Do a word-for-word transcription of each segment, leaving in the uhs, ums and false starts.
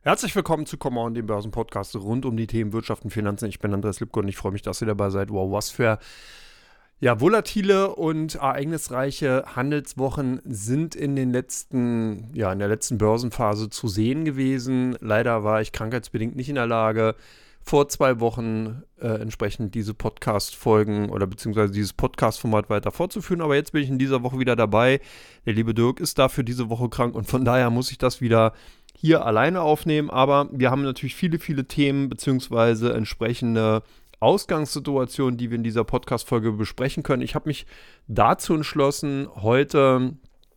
Herzlich willkommen zu Komma und dem Börsenpodcast rund um die Themen Wirtschaft und Finanzen. Ich bin Andreas Lipko und ich freue mich, dass ihr dabei seid. Wow, was für ja, volatile und ereignisreiche Handelswochen sind in den letzten, ja, in der letzten Börsenphase zu sehen gewesen. Leider war ich krankheitsbedingt nicht in der Lage, vor zwei Wochen äh, entsprechend diese Podcast-Folgen oder beziehungsweise dieses Podcast-Format weiter fortzuführen. Aber jetzt bin ich in dieser Woche wieder dabei. Der liebe Dirk ist dafür diese Woche krank und von daher muss ich das wieder hier alleine aufnehmen. Aber wir haben natürlich viele, viele Themen beziehungsweise entsprechende Ausgangssituationen, die wir in dieser Podcast-Folge besprechen können. Ich habe mich dazu entschlossen, heute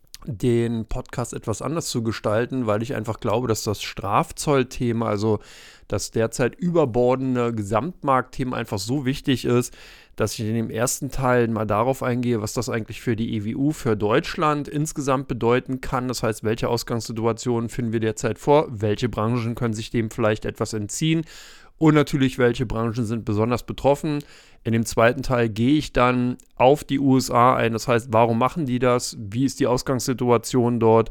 den Podcast etwas anders zu gestalten, weil ich einfach glaube, dass das Strafzollthema, also das derzeit überbordende Gesamtmarktthema einfach so wichtig ist, dass ich in dem ersten Teil mal darauf eingehe, was das eigentlich für die E W U, für Deutschland insgesamt bedeuten kann. Das heißt, welche Ausgangssituationen finden wir derzeit vor, welche Branchen können sich dem vielleicht etwas entziehen und natürlich, welche Branchen sind besonders betroffen. In dem zweiten Teil gehe ich dann auf die U S A ein. Das heißt, warum machen die das? Wie ist die Ausgangssituation dort?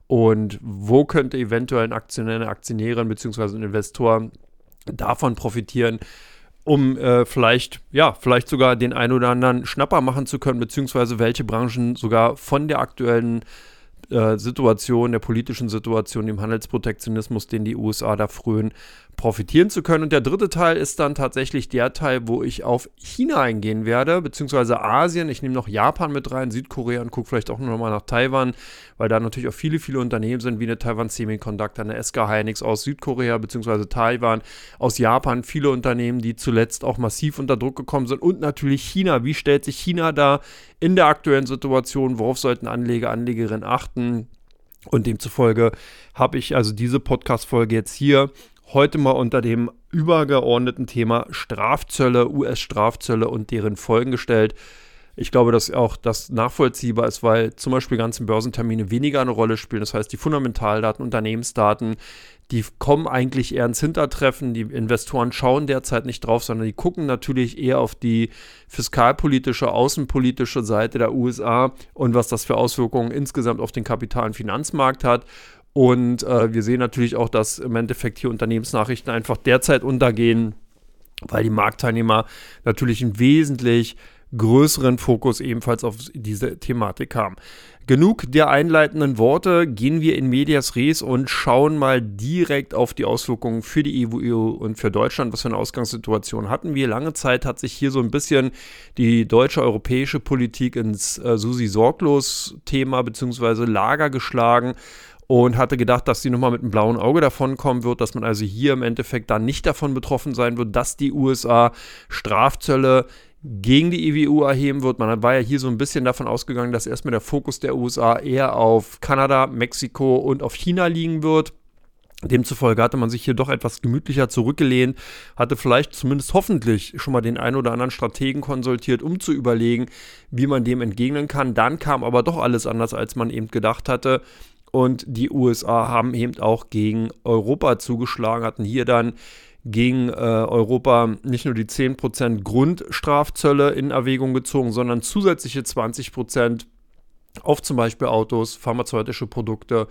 Und wo könnte eventuell ein Aktionär, eine Aktionärin bzw. ein Investor davon profitieren, um äh, vielleicht, ja, vielleicht sogar den einen oder anderen Schnapper machen zu können, beziehungsweise welche Branchen sogar von der aktuellen äh, Situation, der politischen Situation, dem Handelsprotektionismus, den die U S A da frönen, profitieren zu können. Und der dritte Teil ist dann tatsächlich der Teil, wo ich auf China eingehen werde, beziehungsweise Asien. Ich nehme noch Japan mit rein, Südkorea und gucke vielleicht auch nochmal nach Taiwan, weil da natürlich auch viele, viele Unternehmen sind, wie eine Taiwan Semiconductor, eine S K Hynix aus Südkorea, beziehungsweise Taiwan, aus Japan, viele Unternehmen, die zuletzt auch massiv unter Druck gekommen sind und natürlich China. Wie stellt sich China da in der aktuellen Situation? Worauf sollten Anleger, Anlegerinnen achten? Und demzufolge habe ich also diese Podcast-Folge jetzt hier heute mal unter dem übergeordneten Thema Strafzölle, U S-Strafzölle und deren Folgen gestellt. Ich glaube, dass auch das nachvollziehbar ist, weil zum Beispiel ganze Börsentermine weniger eine Rolle spielen. Das heißt, die Fundamentaldaten, Unternehmensdaten, die kommen eigentlich eher ins Hintertreffen. Die Investoren schauen derzeit nicht drauf, sondern die gucken natürlich eher auf die fiskalpolitische, außenpolitische Seite der U S A und was das für Auswirkungen insgesamt auf den Kapital- und Finanzmarkt hat. Und äh, wir sehen natürlich auch, dass im Endeffekt hier Unternehmensnachrichten einfach derzeit untergehen, weil die Marktteilnehmer natürlich einen wesentlich größeren Fokus ebenfalls auf diese Thematik haben. Genug der einleitenden Worte, gehen wir in medias res und schauen mal direkt auf die Auswirkungen für die E W U und für Deutschland. Was für eine Ausgangssituation hatten wir? Lange Zeit hat sich hier so ein bisschen die deutsche europäische Politik ins äh, Susi-Sorglos-Thema bzw. Lager geschlagen und hatte gedacht, dass sie nochmal mit einem blauen Auge davon kommen wird, dass man also hier im Endeffekt dann nicht davon betroffen sein wird, dass die U S A Strafzölle gegen die E W U erheben wird. Man war ja hier so ein bisschen davon ausgegangen, dass erstmal der Fokus der U S A eher auf Kanada, Mexiko und auf China liegen wird. Demzufolge hatte man sich hier doch etwas gemütlicher zurückgelehnt, hatte vielleicht zumindest hoffentlich schon mal den einen oder anderen Strategen konsultiert, um zu überlegen, wie man dem entgegnen kann. Dann kam aber doch alles anders, als man eben gedacht hatte. Und die U S A haben eben auch gegen Europa zugeschlagen, hatten hier dann gegen äh, Europa nicht nur die zehn Prozent Grundstrafzölle in Erwägung gezogen, sondern zusätzliche zwanzig Prozent auf zum Beispiel Autos, pharmazeutische Produkte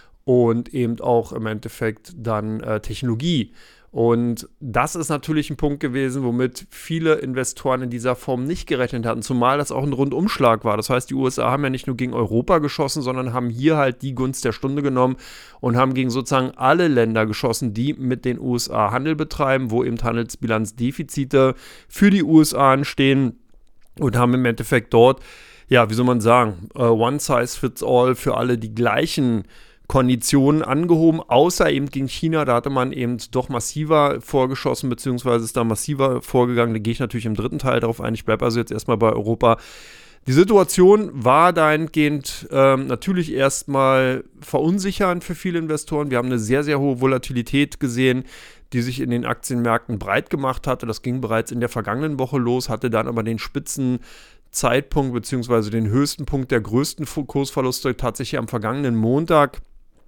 und eben auch im Endeffekt dann äh, Technologie. Und das ist natürlich ein Punkt gewesen, womit viele Investoren in dieser Form nicht gerechnet hatten, zumal das auch ein Rundumschlag war. Das heißt, die U S A haben ja nicht nur gegen Europa geschossen, sondern haben hier halt die Gunst der Stunde genommen und haben gegen sozusagen alle Länder geschossen, die mit den U S A Handel betreiben, wo eben Handelsbilanzdefizite für die U S A anstehen und haben im Endeffekt dort, ja, wie soll man sagen, uh, one size fits all für alle die gleichen Konditionen angehoben, außer eben gegen China, da hatte man eben doch massiver vorgeschossen, beziehungsweise ist da massiver vorgegangen, da gehe ich natürlich im dritten Teil darauf ein, ich bleibe also jetzt erstmal bei Europa. Die Situation war dahingehend ähm, natürlich erstmal verunsichernd für viele Investoren, wir haben eine sehr, sehr hohe Volatilität gesehen, die sich in den Aktienmärkten breit gemacht hatte, das ging bereits in der vergangenen Woche los, hatte dann aber den Spitzen Zeitpunkt beziehungsweise den höchsten Punkt der größten Kursverluste tatsächlich am vergangenen Montag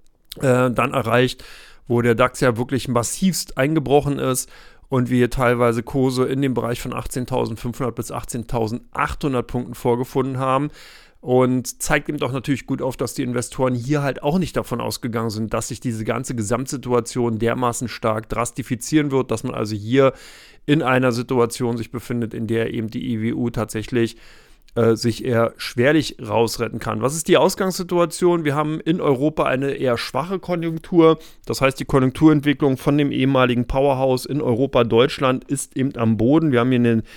äh, dann erreicht, wo der DAX ja wirklich massivst eingebrochen ist und wir teilweise Kurse in dem Bereich von achtzehntausendfünfhundert bis achtzehntausendachthundert Punkten vorgefunden haben. und zeigt eben doch natürlich gut auf, dass die Investoren hier halt auch nicht davon ausgegangen sind, dass sich diese ganze Gesamtsituation dermaßen stark drastifizieren wird, dass man also hier in einer Situation sich befindet, in der eben die E W U tatsächlich äh, sich eher schwerlich rausretten kann. Was ist die Ausgangssituation? Wir haben in Europa eine eher schwache Konjunktur. Das heißt, die Konjunkturentwicklung von dem ehemaligen Powerhouse in Europa, Deutschland, ist eben am Boden. Wir haben hier einen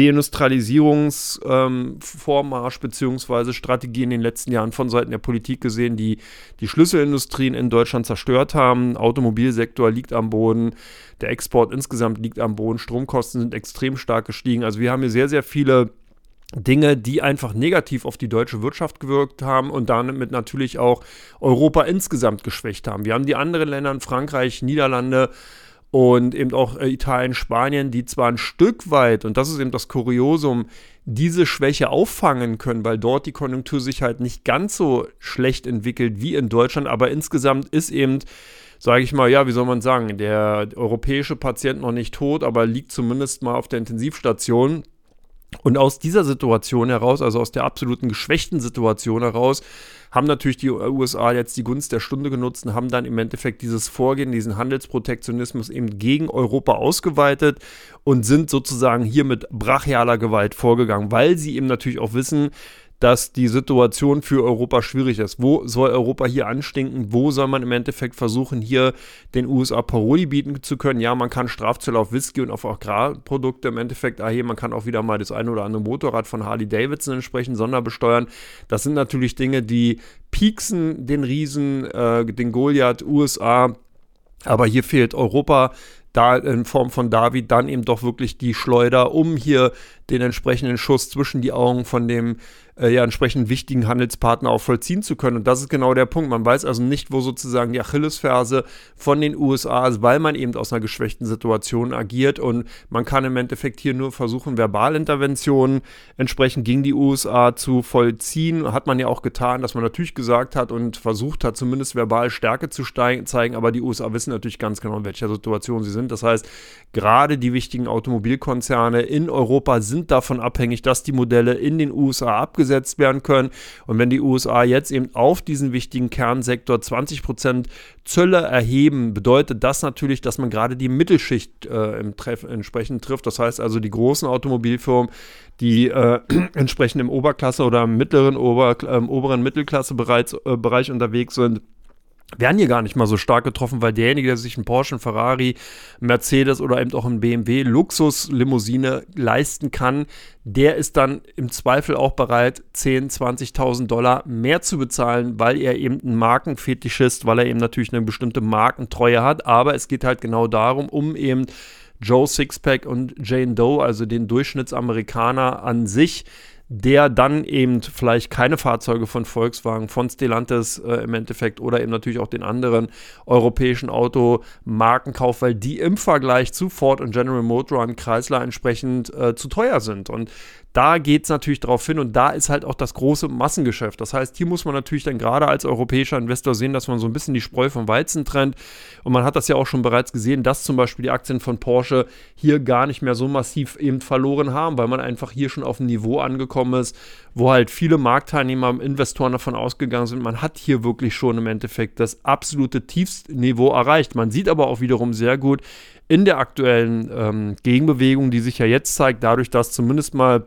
Deindustrialisierungsvormarsch ähm, bzw. Strategie in den letzten Jahren von Seiten der Politik gesehen, die die Schlüsselindustrien in Deutschland zerstört haben. Automobilsektor liegt am Boden, der Export insgesamt liegt am Boden, Stromkosten sind extrem stark gestiegen. Also wir haben hier sehr, sehr viele Dinge, die einfach negativ auf die deutsche Wirtschaft gewirkt haben und damit natürlich auch Europa insgesamt geschwächt haben. Wir haben die anderen Länder, Frankreich, Niederlande und eben auch Italien, Spanien, die zwar ein Stück weit, und das ist eben das Kuriosum, diese Schwäche auffangen können, weil dort die Konjunktur sich halt nicht ganz so schlecht entwickelt wie in Deutschland, aber insgesamt ist eben, sage ich mal, ja, wie soll man sagen, der europäische Patient noch nicht tot, aber liegt zumindest mal auf der Intensivstation. Und aus dieser Situation heraus, also aus der absoluten geschwächten Situation heraus, haben natürlich die U S A jetzt die Gunst der Stunde genutzt und haben dann im Endeffekt dieses Vorgehen, diesen Handelsprotektionismus eben gegen Europa ausgeweitet und sind sozusagen hier mit brachialer Gewalt vorgegangen, weil sie eben natürlich auch wissen, dass die Situation für Europa schwierig ist. Wo soll Europa hier anstinken? Wo soll man im Endeffekt versuchen, hier den U S A Paroli bieten zu können? Ja, man kann Strafzölle auf Whisky und auf Agrarprodukte im Endeffekt erheben. Man kann auch wieder mal das eine oder andere Motorrad von Harley Davidson entsprechend sonderbesteuern. Das sind natürlich Dinge, die pieksen den Riesen, äh, den Goliath U S A. Aber hier fehlt Europa da in Form von David dann eben doch wirklich die Schleuder, um hier den entsprechenden Schuss zwischen die Augen von dem äh, ja entsprechend wichtigen Handelspartner auch vollziehen zu können. Und das ist genau der Punkt. Man weiß also nicht, wo sozusagen die Achillesferse von den U S A ist, weil man eben aus einer geschwächten Situation agiert. Und man kann im Endeffekt hier nur versuchen, Verbalinterventionen entsprechend gegen die U S A zu vollziehen. Hat man ja auch getan, dass man natürlich gesagt hat und versucht hat, zumindest verbal Stärke zu steigen, zeigen. Aber die U S A wissen natürlich ganz genau, in welcher Situation sie sind. Das heißt, gerade die wichtigen Automobilkonzerne in Europa sind davon abhängig, dass die Modelle in den U S A abgesetzt werden können. Und wenn die U S A jetzt eben auf diesen wichtigen Kernsektor zwanzig Prozent Zölle erheben, bedeutet das natürlich, dass man gerade die Mittelschicht äh, im Treff entsprechend trifft. Das heißt also die großen Automobilfirmen, die äh, entsprechend im Oberklasse- oder im mittleren, Ober, äh, oberen Mittelklasse-Bereich äh, Bereich unterwegs sind, werden hier gar nicht mal so stark getroffen, weil derjenige, der sich einen Porsche, einen Ferrari, einen Mercedes oder eben auch einen B M W Luxuslimousine leisten kann, der ist dann im Zweifel auch bereit, zehntausend, zwanzigtausend Dollar mehr zu bezahlen, weil er eben ein Markenfetischist, weil er eben natürlich eine bestimmte Markentreue hat. Aber es geht halt genau darum, um eben Joe Sixpack und Jane Doe, also den Durchschnittsamerikaner an sich, der dann eben vielleicht keine Fahrzeuge von Volkswagen, von Stellantis äh, im Endeffekt oder eben natürlich auch den anderen europäischen Automarken kauft, weil die im Vergleich zu Ford und General Motors und Chrysler entsprechend äh, zu teuer sind. Und da geht es natürlich darauf hin und da ist halt auch das große Massengeschäft. Das heißt, hier muss man natürlich dann gerade als europäischer Investor sehen, dass man so ein bisschen die Spreu vom Weizen trennt. Und man hat das ja auch schon bereits gesehen, dass zum Beispiel die Aktien von Porsche hier gar nicht mehr so massiv eben verloren haben, weil man einfach hier schon auf ein Niveau angekommen ist, wo halt viele Marktteilnehmer, Investoren davon ausgegangen sind, man hat hier wirklich schon im Endeffekt das absolute Tiefstniveau erreicht. Man sieht aber auch wiederum sehr gut in der aktuellen ähm, Gegenbewegung, die sich ja jetzt zeigt, dadurch, dass zumindest mal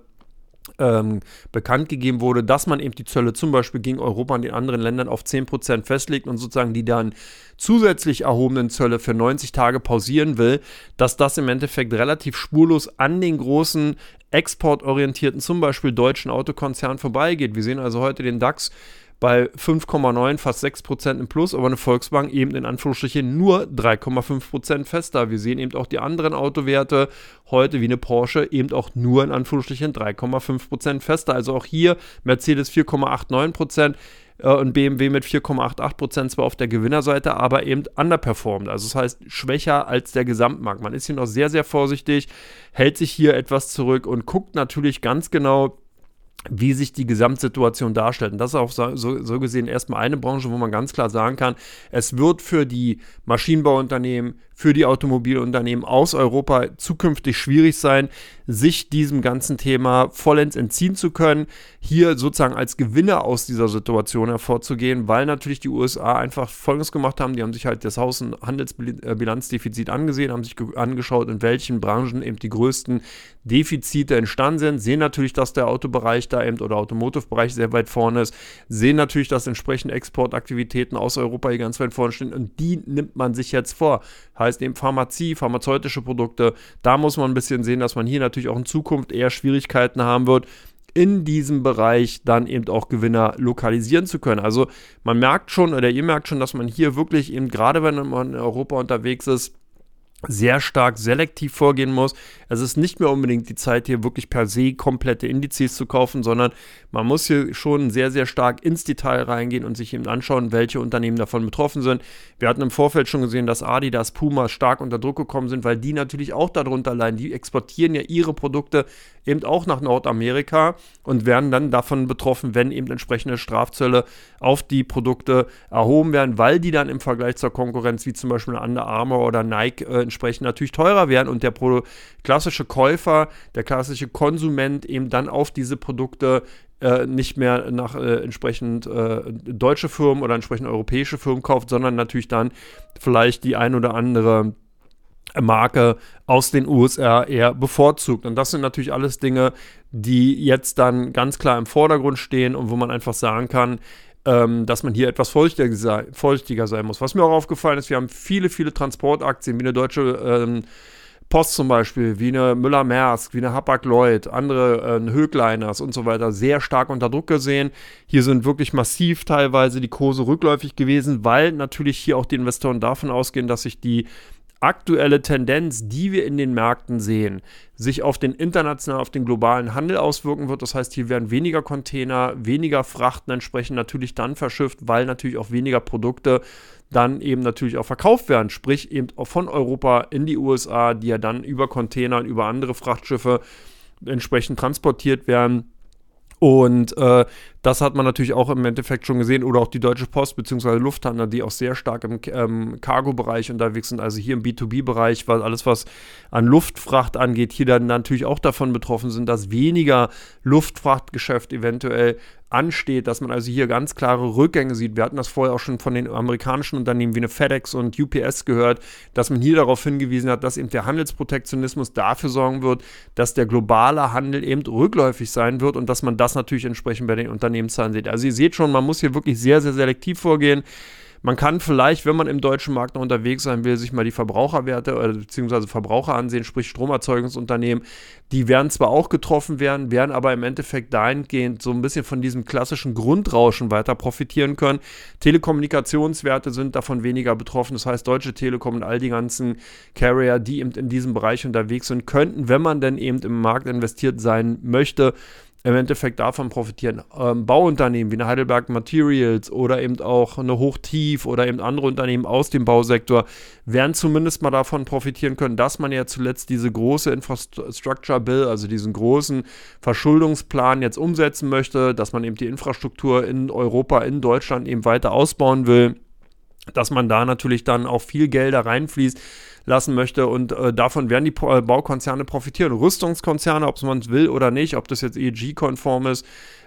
Ähm, bekannt gegeben wurde, dass man eben die Zölle zum Beispiel gegen Europa und den anderen Ländern auf zehn Prozent festlegt und sozusagen die dann zusätzlich erhobenen Zölle für neunzig Tage pausieren will, dass das im Endeffekt relativ spurlos an den großen exportorientierten, zum Beispiel deutschen Autokonzernen vorbeigeht. Wir sehen also heute den DAX bei fünf Komma neun, fast sechs Prozent im Plus, aber eine Volkswagen eben in Anführungsstrichen nur drei Komma fünf Prozent fester. Wir sehen eben auch die anderen Autowerte heute wie eine Porsche eben auch nur in Anführungsstrichen drei Komma fünf Prozent fester. Also auch hier Mercedes vier Komma neunundachtzig Prozent äh, und B M W mit vier Komma achtundachtzig Prozent zwar auf der Gewinnerseite, aber eben underperformed. Also das heißt schwächer als der Gesamtmarkt. Man ist hier noch sehr, sehr vorsichtig, hält sich hier etwas zurück und guckt natürlich ganz genau, wie sich die Gesamtsituation darstellt. Und das ist auch so, so gesehen erstmal eine Branche, wo man ganz klar sagen kann, es wird für die Maschinenbauunternehmen, für die Automobilunternehmen aus Europa zukünftig schwierig sein, sich diesem ganzen Thema vollends entziehen zu können, hier sozusagen als Gewinner aus dieser Situation hervorzugehen, weil natürlich die U S A einfach Folgendes gemacht haben, die haben sich halt das Außenhandelsbilanzdefizit angesehen, haben sich ge- angeschaut, in welchen Branchen eben die größten Defizite entstanden sind, sehen natürlich, dass der Autobereich da eben oder Automotive-Bereich sehr weit vorne ist, sehen natürlich, dass entsprechende Exportaktivitäten aus Europa hier ganz weit vorne stehen und die nimmt man sich jetzt vor. Heißt eben Pharmazie, pharmazeutische Produkte, da muss man ein bisschen sehen, dass man hier natürlich auch in Zukunft eher Schwierigkeiten haben wird, in diesem Bereich dann eben auch Gewinner lokalisieren zu können. Also man merkt schon, oder ihr merkt schon, dass man hier wirklich eben, gerade wenn man in Europa unterwegs ist, sehr stark selektiv vorgehen muss. Es ist nicht mehr unbedingt die Zeit, hier wirklich per se komplette Indizes zu kaufen, sondern man muss hier schon sehr, sehr stark ins Detail reingehen und sich eben anschauen, welche Unternehmen davon betroffen sind. Wir hatten im Vorfeld schon gesehen, dass Adidas, Puma stark unter Druck gekommen sind, weil die natürlich auch darunter leiden. Die exportieren ja ihre Produkte eben auch nach Nordamerika und werden dann davon betroffen, wenn eben entsprechende Strafzölle auf die Produkte erhoben werden, weil die dann im Vergleich zur Konkurrenz, wie zum Beispiel Under Armour oder Nike, äh, entsprechend natürlich teurer werden und der Pro- klassische Käufer, der klassische Konsument eben dann auf diese Produkte äh, nicht mehr nach äh, entsprechend äh, deutsche Firmen oder entsprechend europäische Firmen kauft, sondern natürlich dann vielleicht die ein oder andere Marke aus den U S A eher bevorzugt. Und das sind natürlich alles Dinge, die jetzt dann ganz klar im Vordergrund stehen und wo man einfach sagen kann, ähm, dass man hier etwas vorsichtiger, sei, vorsichtiger sein muss. Was mir auch aufgefallen ist, wir haben viele, viele Transportaktien, wie eine Deutsche ähm, Post zum Beispiel, wie eine Müller-Maersk, wie eine Hapag-Lloyd, andere äh, Högleiners und so weiter, sehr stark unter Druck gesehen. Hier sind wirklich massiv teilweise die Kurse rückläufig gewesen, weil natürlich hier auch die Investoren davon ausgehen, dass sich die aktuelle Tendenz, die wir in den Märkten sehen, sich auf den internationalen, auf den globalen Handel auswirken wird. Das heißt, hier werden weniger Container, weniger Frachten entsprechend natürlich dann verschifft, weil natürlich auch weniger Produkte dann eben natürlich auch verkauft werden. Sprich eben auch von Europa in die U S A, die ja dann über Container und über andere Frachtschiffe entsprechend transportiert werden. Und äh, das hat man natürlich auch im Endeffekt schon gesehen, oder auch die Deutsche Post bzw. Lufthansa, die auch sehr stark im ähm, Cargo-Bereich unterwegs sind, also hier im B zwei B-Bereich, weil alles, was an Luftfracht angeht, hier dann natürlich auch davon betroffen sind, dass weniger Luftfrachtgeschäft eventuell ansteht, dass man also hier ganz klare Rückgänge sieht. Wir hatten das vorher auch schon von den amerikanischen Unternehmen wie eine FedEx und U P S gehört, dass man hier darauf hingewiesen hat, dass eben der Handelsprotektionismus dafür sorgen wird, dass der globale Handel eben rückläufig sein wird und dass man das natürlich entsprechend bei den Unternehmenszahlen sieht. Also ihr seht schon, man muss hier wirklich sehr, sehr selektiv vorgehen. Man kann vielleicht, wenn man im deutschen Markt noch unterwegs sein will, sich mal die Verbraucherwerte oder beziehungsweise Verbraucher ansehen, sprich Stromerzeugungsunternehmen. Die werden zwar auch getroffen werden, werden aber im Endeffekt dahingehend so ein bisschen von diesem klassischen Grundrauschen weiter profitieren können. Telekommunikationswerte sind davon weniger betroffen. Das heißt, Deutsche Telekom und all die ganzen Carrier, die eben in diesem Bereich unterwegs sind, könnten, wenn man denn eben im Markt investiert sein möchte, im Endeffekt davon profitieren. Ähm, Bauunternehmen wie eine Heidelberg Materials oder eben auch eine Hochtief oder eben andere Unternehmen aus dem Bausektor werden zumindest mal davon profitieren können, dass man ja zuletzt diese große Infrastructure Bill, also diesen großen Verschuldungsplan jetzt umsetzen möchte, dass man eben die Infrastruktur in Europa, in Deutschland eben weiter ausbauen will, dass man da natürlich dann auch viel Gelder reinfließt lassen möchte und äh, davon werden die äh, Baukonzerne profitieren. Rüstungskonzerne, ob man es will oder nicht, ob das jetzt E S G-konform ist,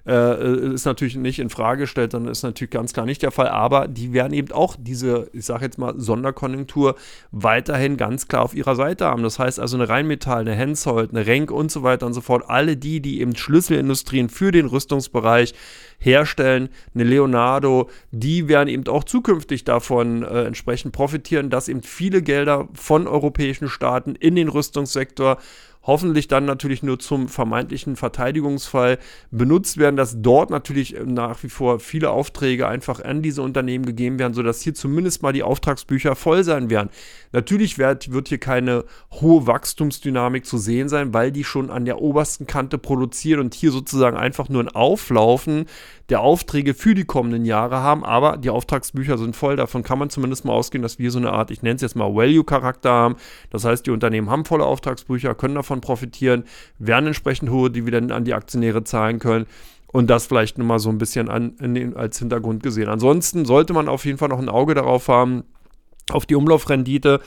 äh, ist natürlich nicht in Frage gestellt, dann ist natürlich ganz klar nicht der Fall, aber die werden eben auch diese, ich sage jetzt mal, Sonderkonjunktur weiterhin ganz klar auf ihrer Seite haben. Das heißt also eine Rheinmetall, eine Hensoldt, eine Renk und so weiter und so fort, alle die, die eben Schlüsselindustrien für den Rüstungsbereich herstellen, eine Leonardo, die werden eben auch zukünftig davon äh, entsprechend profitieren, dass eben viele Gelder von europäischen Staaten in den Rüstungssektor hoffentlich dann natürlich nur zum vermeintlichen Verteidigungsfall benutzt werden, dass dort natürlich nach wie vor viele Aufträge einfach an diese Unternehmen gegeben werden, sodass hier zumindest mal die Auftragsbücher voll sein werden. Natürlich wird, wird hier keine hohe Wachstumsdynamik zu sehen sein, weil die schon an der obersten Kante produzieren und hier sozusagen einfach nur ein Auflaufen der Aufträge für die kommenden Jahre haben, aber die Auftragsbücher sind voll, davon kann man zumindest mal ausgehen, dass wir so eine Art, ich nenne es jetzt mal Value-Charakter haben, das heißt, die Unternehmen haben volle Auftragsbücher, können davon profitieren, werden entsprechend hohe Dividenden an die Aktionäre zahlen können und das vielleicht nur mal so ein bisschen an, in den, als Hintergrund gesehen. Ansonsten sollte man auf jeden Fall noch ein Auge darauf haben, auf die Umlaufrendite.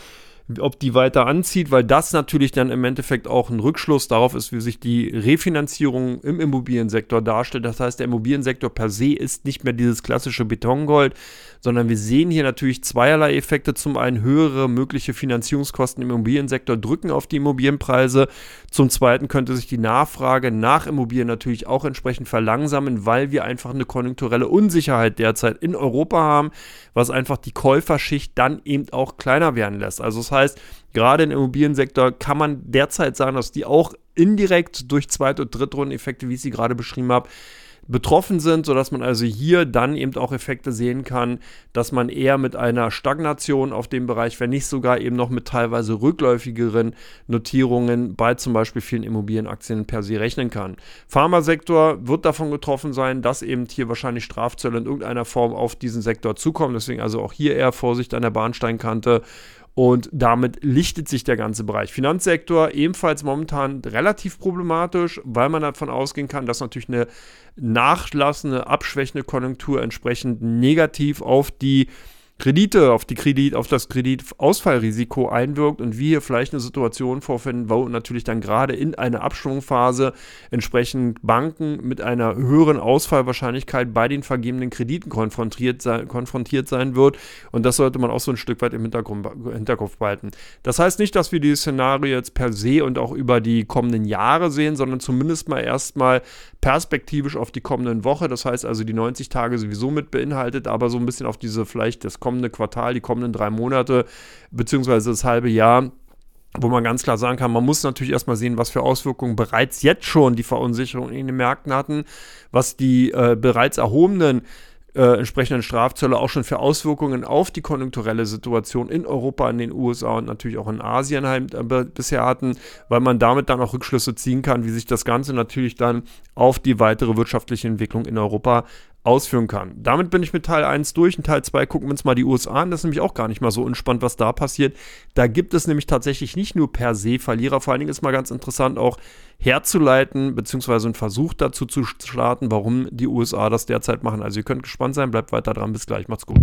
ob die weiter anzieht, weil das natürlich dann im Endeffekt auch ein Rückschluss darauf ist, wie sich die Refinanzierung im Immobiliensektor darstellt. Das heißt, der Immobiliensektor per se ist nicht mehr dieses klassische Betongold, sondern wir sehen hier natürlich zweierlei Effekte. Zum einen höhere mögliche Finanzierungskosten im Immobiliensektor drücken auf die Immobilienpreise. Zum zweiten könnte sich die Nachfrage nach Immobilien natürlich auch entsprechend verlangsamen, weil wir einfach eine konjunkturelle Unsicherheit derzeit in Europa haben, was einfach die Käuferschicht dann eben auch kleiner werden lässt. Also das heißt, gerade im Immobiliensektor kann man derzeit sagen, dass die auch indirekt durch Zweit- und Drittrundeneffekte, wie ich sie gerade beschrieben habe, betroffen sind, sodass man also hier dann eben auch Effekte sehen kann, dass man eher mit einer Stagnation auf dem Bereich, wenn nicht sogar eben noch mit teilweise rückläufigeren Notierungen bei zum Beispiel vielen Immobilienaktien per se rechnen kann. Pharmasektor wird davon getroffen sein, dass eben hier wahrscheinlich Strafzölle in irgendeiner Form auf diesen Sektor zukommen, deswegen also auch hier eher Vorsicht an der Bahnsteinkante. Und damit lichtet sich der ganze Bereich. Finanzsektor ebenfalls momentan relativ problematisch, weil man davon ausgehen kann, dass natürlich eine nachlassende, abschwächende Konjunktur entsprechend negativ auf die Kredite, auf die Kredit, auf das Kreditausfallrisiko einwirkt und wir hier vielleicht eine Situation vorfinden, wo natürlich dann gerade in einer Abschwungphase entsprechend Banken mit einer höheren Ausfallwahrscheinlichkeit bei den vergebenen Krediten konfrontiert sein, konfrontiert sein wird und das sollte man auch so ein Stück weit im Hintergrund, Hinterkopf behalten. Das heißt nicht, dass wir dieses Szenario jetzt per se und auch über die kommenden Jahre sehen, sondern zumindest mal erstmal perspektivisch auf die kommenden Woche, das heißt also die neunzig Tage sowieso mit beinhaltet, aber so ein bisschen auf diese vielleicht das kommende Quartal, die kommenden drei Monate, beziehungsweise das halbe Jahr, wo man ganz klar sagen kann, man muss natürlich erstmal sehen, was für Auswirkungen bereits jetzt schon die Verunsicherung in den Märkten hatten, was die äh, bereits erhobenen Äh, entsprechenden Strafzölle auch schon für Auswirkungen auf die konjunkturelle Situation in Europa, in den U S A und natürlich auch in Asien halt, äh, bisher hatten, weil man damit dann auch Rückschlüsse ziehen kann, wie sich das Ganze natürlich dann auf die weitere wirtschaftliche Entwicklung in Europa ausführen kann. Damit bin ich mit Teil eins durch. In Teil zwei gucken wir uns mal die U S A an. Das ist nämlich auch gar nicht mal so unspannend, was da passiert. Da gibt es nämlich tatsächlich nicht nur per se Verlierer. Vor allen Dingen ist mal ganz interessant auch herzuleiten, beziehungsweise einen Versuch dazu zu starten, warum die U S A das derzeit machen. Also ihr könnt gespannt sein. Bleibt weiter dran. Bis gleich. Macht's gut.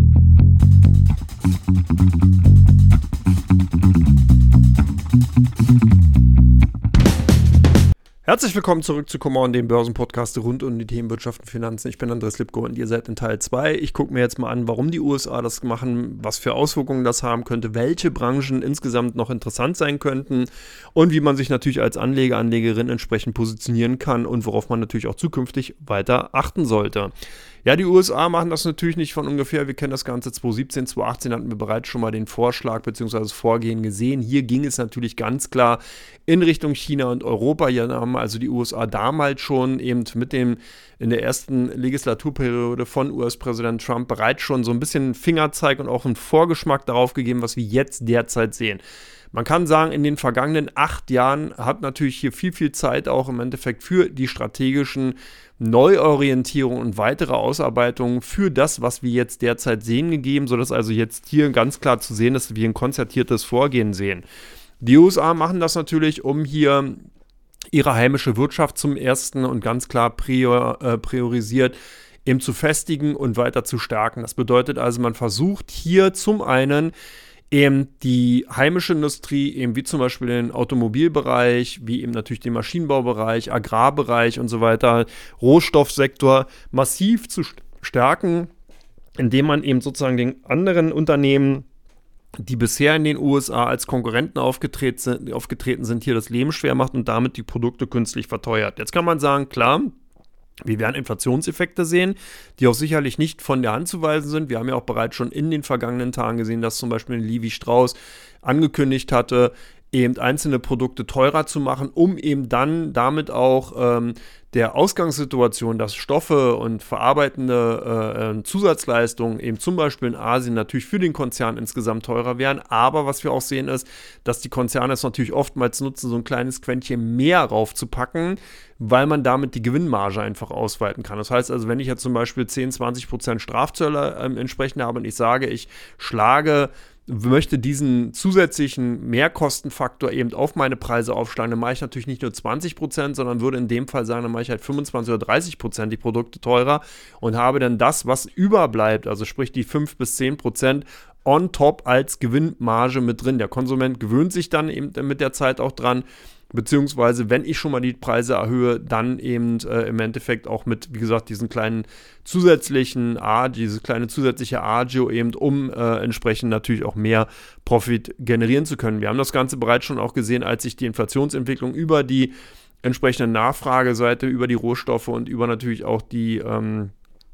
Herzlich willkommen zurück zu Come On, dem Börsenpodcast rund um die Themen Wirtschaft und Finanzen. Ich bin Andreas Lipko und ihr seid in Teil zwei. Ich gucke mir jetzt mal an, warum die U S A das machen, was für Auswirkungen das haben könnte, welche Branchen insgesamt noch interessant sein könnten und wie man sich natürlich als Anleger, Anlegerin entsprechend positionieren kann und worauf man natürlich auch zukünftig weiter achten sollte. Ja, die U S A machen das natürlich nicht von ungefähr. Wir kennen das Ganze zwanzig siebzehn, zwanzig achtzehn hatten wir bereits schon mal den Vorschlag bzw. das Vorgehen gesehen. Hier ging es natürlich ganz klar in Richtung China und Europa. Hier haben also die U S A damals schon eben mit dem in der ersten Legislaturperiode von U S-Präsident Trump bereits schon so ein bisschen Fingerzeig und auch einen Vorgeschmack darauf gegeben, was wir jetzt derzeit sehen. Man kann sagen, in den vergangenen acht Jahren hat natürlich hier viel, viel Zeit auch im Endeffekt für die strategischen Neuorientierung und weitere Ausarbeitungen für das, was wir jetzt derzeit sehen, gegeben, sodass also jetzt hier ganz klar zu sehen ist, dass wir ein konzertiertes Vorgehen sehen. Die U S A machen das natürlich, um hier ihre heimische Wirtschaft zum ersten und ganz klar prior, äh, priorisiert eben zu festigen und weiter zu stärken. Das bedeutet also, man versucht hier zum einen eben die heimische Industrie, eben wie zum Beispiel den Automobilbereich, wie eben natürlich den Maschinenbaubereich, Agrarbereich und so weiter, Rohstoffsektor massiv zu stärken, indem man eben sozusagen den anderen Unternehmen, die bisher in den U S A als Konkurrenten aufgetreten sind, aufgetreten sind, hier das Leben schwer macht und damit die Produkte künstlich verteuert. Jetzt kann man sagen, klar, wir werden Inflationseffekte sehen, die auch sicherlich nicht von der Hand zu weisen sind. Wir haben ja auch bereits schon in den vergangenen Tagen gesehen, dass zum Beispiel Levi Strauss angekündigt hatte, eben einzelne Produkte teurer zu machen, um eben dann damit auch ähm, der Ausgangssituation, dass Stoffe und verarbeitende äh, Zusatzleistungen eben zum Beispiel in Asien natürlich für den Konzern insgesamt teurer wären. Aber was wir auch sehen ist, dass die Konzerne es natürlich oftmals nutzen, so ein kleines Quäntchen mehr raufzupacken, weil man damit die Gewinnmarge einfach ausweiten kann. Das heißt also, wenn ich jetzt zum Beispiel zehn, zwanzig Prozent Strafzölle äh, entsprechend habe und ich sage, ich schlage möchte diesen zusätzlichen Mehrkostenfaktor eben auf meine Preise aufschlagen, dann mache ich natürlich nicht nur zwanzig Prozent, sondern würde in dem Fall sagen, dann mache ich halt fünfundzwanzig oder dreißig Prozent die Produkte teurer und habe dann das, was überbleibt, also sprich die fünf bis zehn Prozent on top als Gewinnmarge mit drin. Der Konsument gewöhnt sich dann eben mit der Zeit auch dran, beziehungsweise wenn ich schon mal die Preise erhöhe, dann eben äh, im Endeffekt auch mit, wie gesagt, diesen kleinen zusätzlichen A, dieses kleine zusätzliche Agio eben, um äh, entsprechend natürlich auch mehr Profit generieren zu können. Wir haben das Ganze bereits schon auch gesehen, als sich die Inflationsentwicklung über die entsprechende Nachfrageseite, über die Rohstoffe und über natürlich auch die ähm,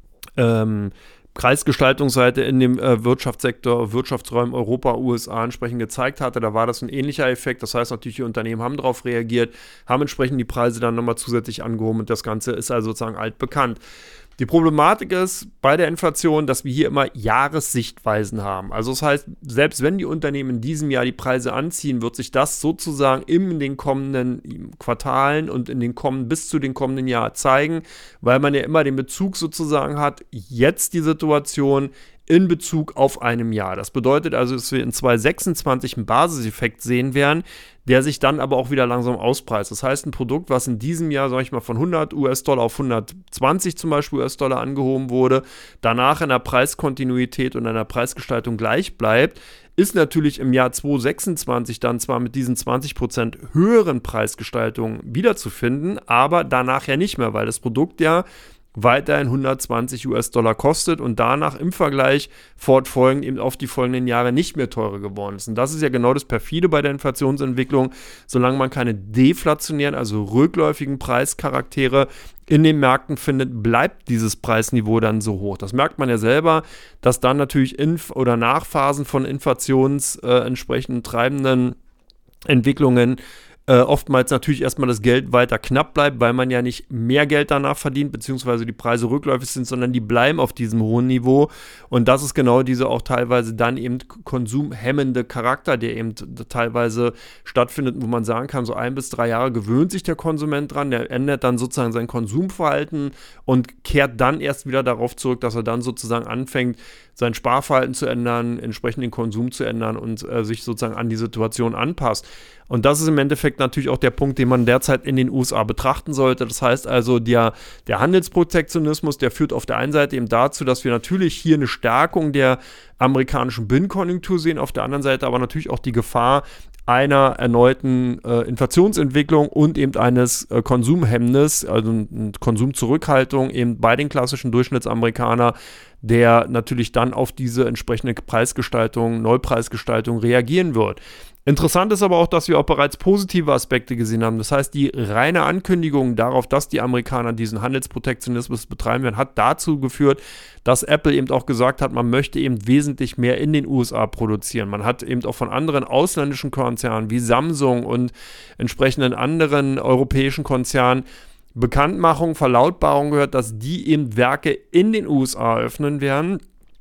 ähm, Preisgestaltungsseite in dem äh, Wirtschaftssektor, Wirtschaftsräumen Europa, U S A entsprechend gezeigt hatte. Da war das ein ähnlicher Effekt. Das heißt natürlich, die Unternehmen haben darauf reagiert, haben entsprechend die Preise dann nochmal zusätzlich angehoben und das Ganze ist also sozusagen altbekannt. Die Problematik ist bei der Inflation, dass wir hier immer Jahressichtweisen haben. Also das heißt, selbst wenn die Unternehmen in diesem Jahr die Preise anziehen, wird sich das sozusagen in den kommenden Quartalen und in den kommenden, bis zu den kommenden Jahren zeigen, weil man ja immer den Bezug sozusagen hat, jetzt die Situation in Bezug auf einem Jahr. Das bedeutet also, dass wir in zwanzig sechsundzwanzig einen Basiseffekt sehen werden, der sich dann aber auch wieder langsam auspreist. Das heißt, ein Produkt, was in diesem Jahr, sag ich mal, von hundert US-Dollar auf hundertzwanzig zum Beispiel US-Dollar angehoben wurde, danach in der Preiskontinuität und in der Preisgestaltung gleich bleibt, ist natürlich im Jahr zwanzig sechsundzwanzig dann zwar mit diesen zwanzig Prozent höheren Preisgestaltungen wiederzufinden, aber danach ja nicht mehr, weil das Produkt ja weiterhin hundertzwanzig US-Dollar kostet und danach im Vergleich fortfolgend eben auf die folgenden Jahre nicht mehr teurer geworden ist. Und das ist ja genau das Perfide bei der Inflationsentwicklung. Solange man keine deflationären, also rückläufigen Preischaraktere in den Märkten findet, bleibt dieses Preisniveau dann so hoch. Das merkt man ja selber, dass dann natürlich Inf- oder Nachphasen von inflations äh, entsprechend treibenden Entwicklungen Äh, oftmals natürlich erstmal das Geld weiter knapp bleibt, weil man ja nicht mehr Geld danach verdient, beziehungsweise die Preise rückläufig sind, sondern die bleiben auf diesem hohen Niveau. Und das ist genau diese auch teilweise dann eben konsumhemmende Charakter, der eben teilweise stattfindet, wo man sagen kann, so ein bis drei Jahre gewöhnt sich der Konsument dran, der ändert dann sozusagen sein Konsumverhalten und kehrt dann erst wieder darauf zurück, dass er dann sozusagen anfängt, sein Sparverhalten zu ändern, entsprechend den Konsum zu ändern und äh, sich sozusagen an die Situation anpasst. Und das ist im Endeffekt natürlich auch der Punkt, den man derzeit in den U S A betrachten sollte. Das heißt also, der, der Handelsprotektionismus, der führt auf der einen Seite eben dazu, dass wir natürlich hier eine Stärkung der amerikanischen Binnenkonjunktur sehen, auf der anderen Seite aber natürlich auch die Gefahr einer erneuten äh, Inflationsentwicklung und eben eines äh, Konsumhemmnisses, also eine Konsumzurückhaltung eben bei den klassischen Durchschnittsamerikanern, der natürlich dann auf diese entsprechende Preisgestaltung, Neupreisgestaltung reagieren wird. Interessant ist aber auch, dass wir auch bereits positive Aspekte gesehen haben. Das heißt, die reine Ankündigung darauf, dass die Amerikaner diesen Handelsprotektionismus betreiben werden, hat dazu geführt, dass Apple eben auch gesagt hat, man möchte eben wesentlich mehr in den U S A produzieren. Man hat eben auch von anderen ausländischen Konzernen wie Samsung und entsprechenden anderen europäischen Konzernen Bekanntmachung, Verlautbarung gehört, dass die eben Werke in den U S A eröffnen werden,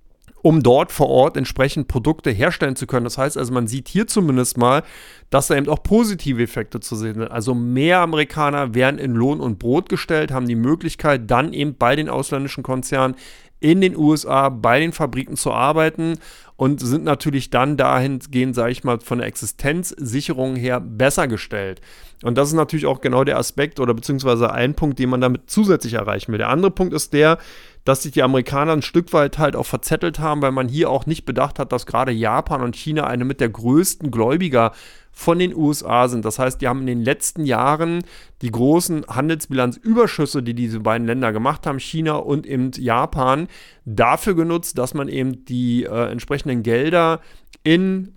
um dort vor Ort entsprechend Produkte herstellen zu können. Das heißt also, man sieht hier zumindest mal, dass da eben auch positive Effekte zu sehen sind. Also mehr Amerikaner werden in Lohn und Brot gestellt, haben die Möglichkeit, dann eben bei den ausländischen Konzernen in den U S A bei den Fabriken zu arbeiten und sind natürlich dann dahingehend, sage ich mal, von der Existenzsicherung her besser gestellt. Und das ist natürlich auch genau der Aspekt oder beziehungsweise ein Punkt, den man damit zusätzlich erreichen will. Der andere Punkt ist der, dass sich die Amerikaner ein Stück weit halt auch verzettelt haben, weil man hier auch nicht bedacht hat, dass gerade Japan und China eine mit der größten Gläubiger von den U S A sind. Das heißt, die haben in den letzten Jahren die großen Handelsbilanzüberschüsse, die diese beiden Länder gemacht haben, China und eben Japan, dafür genutzt, dass man eben die äh, entsprechenden Gelder in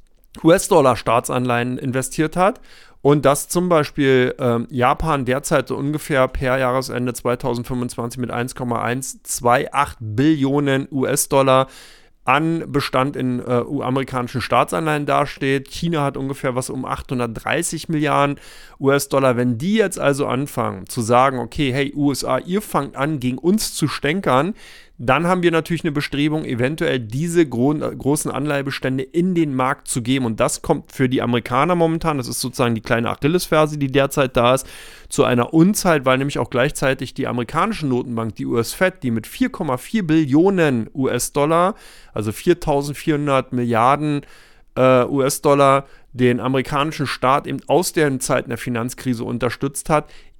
U S-Dollar-Staatsanleihen investiert hat. Und dass zum Beispiel ähm, Japan derzeit so ungefähr per Jahresende zweitausendfünfundzwanzig mit eins Komma eins zwei acht Billionen U S-Dollar an Bestand in äh, amerikanischen Staatsanleihen dasteht. China hat ungefähr was um achthundertdreißig Milliarden U S-Dollar. Wenn die jetzt also anfangen zu sagen, okay, hey U S A, ihr fangt an, gegen uns zu stänkern, dann haben wir natürlich eine Bestrebung, eventuell diese gro- großen Anleihebestände in den Markt zu geben. Und das kommt für die Amerikaner momentan, das ist sozusagen die kleine Achillesferse, die derzeit da ist, zu einer Unzeit, weil nämlich auch gleichzeitig die amerikanische Notenbank, die U S Fed, die mit vier Komma vier Billionen U S-Dollar, also viertausendvierhundert Milliarden äh, U S-Dollar, den amerikanischen Staat eben aus den Zeiten der Finanzkrise unterstützt hat,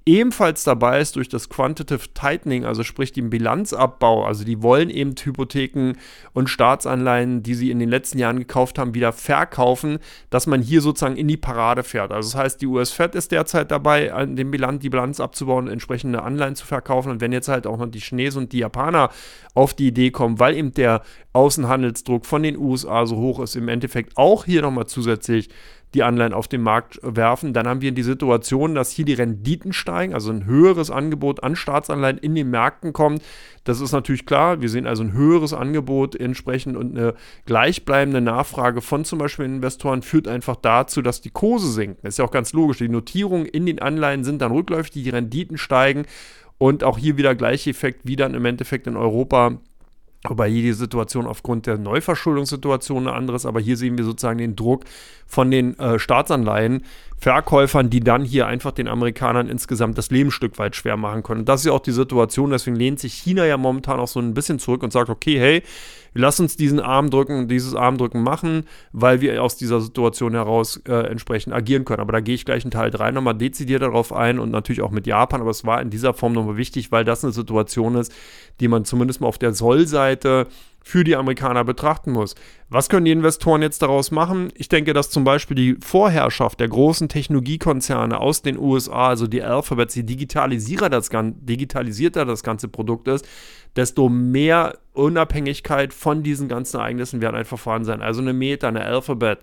ebenfalls dabei ist durch das Quantitative Tightening, also sprich den Bilanzabbau, also die wollen eben Hypotheken und Staatsanleihen, die sie in den letzten Jahren gekauft haben, wieder verkaufen, dass man hier sozusagen in die Parade fährt. Also das heißt, die U S-Fed ist derzeit dabei, an dem Bilanz, die Bilanz abzubauen, entsprechende Anleihen zu verkaufen, und wenn jetzt halt auch noch die Chinesen und die Japaner auf die Idee kommen, weil eben der Außenhandelsdruck von den U S A so hoch ist, im Endeffekt auch hier nochmal zusätzlich die Anleihen auf den Markt werfen, dann haben wir die Situation, dass hier die Renditen steigen, also ein höheres Angebot an Staatsanleihen in den Märkten kommt. Das ist natürlich klar, wir sehen also ein höheres Angebot entsprechend, und eine gleichbleibende Nachfrage von zum Beispiel Investoren führt einfach dazu, dass die Kurse sinken. Das ist ja auch ganz logisch, die Notierungen in den Anleihen sind dann rückläufig, die Renditen steigen, und auch hier wieder gleicher Effekt wie dann im Endeffekt in Europa. Wobei hier die Situation aufgrund der Neuverschuldungssituation eine andere ist, aber hier sehen wir sozusagen den Druck von den äh, Staatsanleihenverkäufern, die dann hier einfach den Amerikanern insgesamt das Leben ein Stück weit schwer machen können. Und das ist ja auch die Situation, deswegen lehnt sich China ja momentan auch so ein bisschen zurück und sagt, okay, hey, wir lassen uns diesen Armdrücken, dieses Armdrücken machen, weil wir aus dieser Situation heraus äh, entsprechend agieren können. Aber da gehe ich gleich in Teil drei nochmal dezidiert darauf ein, und natürlich auch mit Japan, aber es war in dieser Form nochmal wichtig, weil das eine Situation ist, die man zumindest mal auf der Soll-Seite für die Amerikaner betrachten muss. Was können die Investoren jetzt daraus machen? Ich denke, dass zum Beispiel die Vorherrschaft der großen Technologiekonzerne aus den U S A, also die Alphabets, je digitalisierter das, digitalisierter das ganze Produkt ist, desto mehr Unabhängigkeit von diesen ganzen Ereignissen werden einfach vorhanden sein. Also eine Meta, eine Alphabet,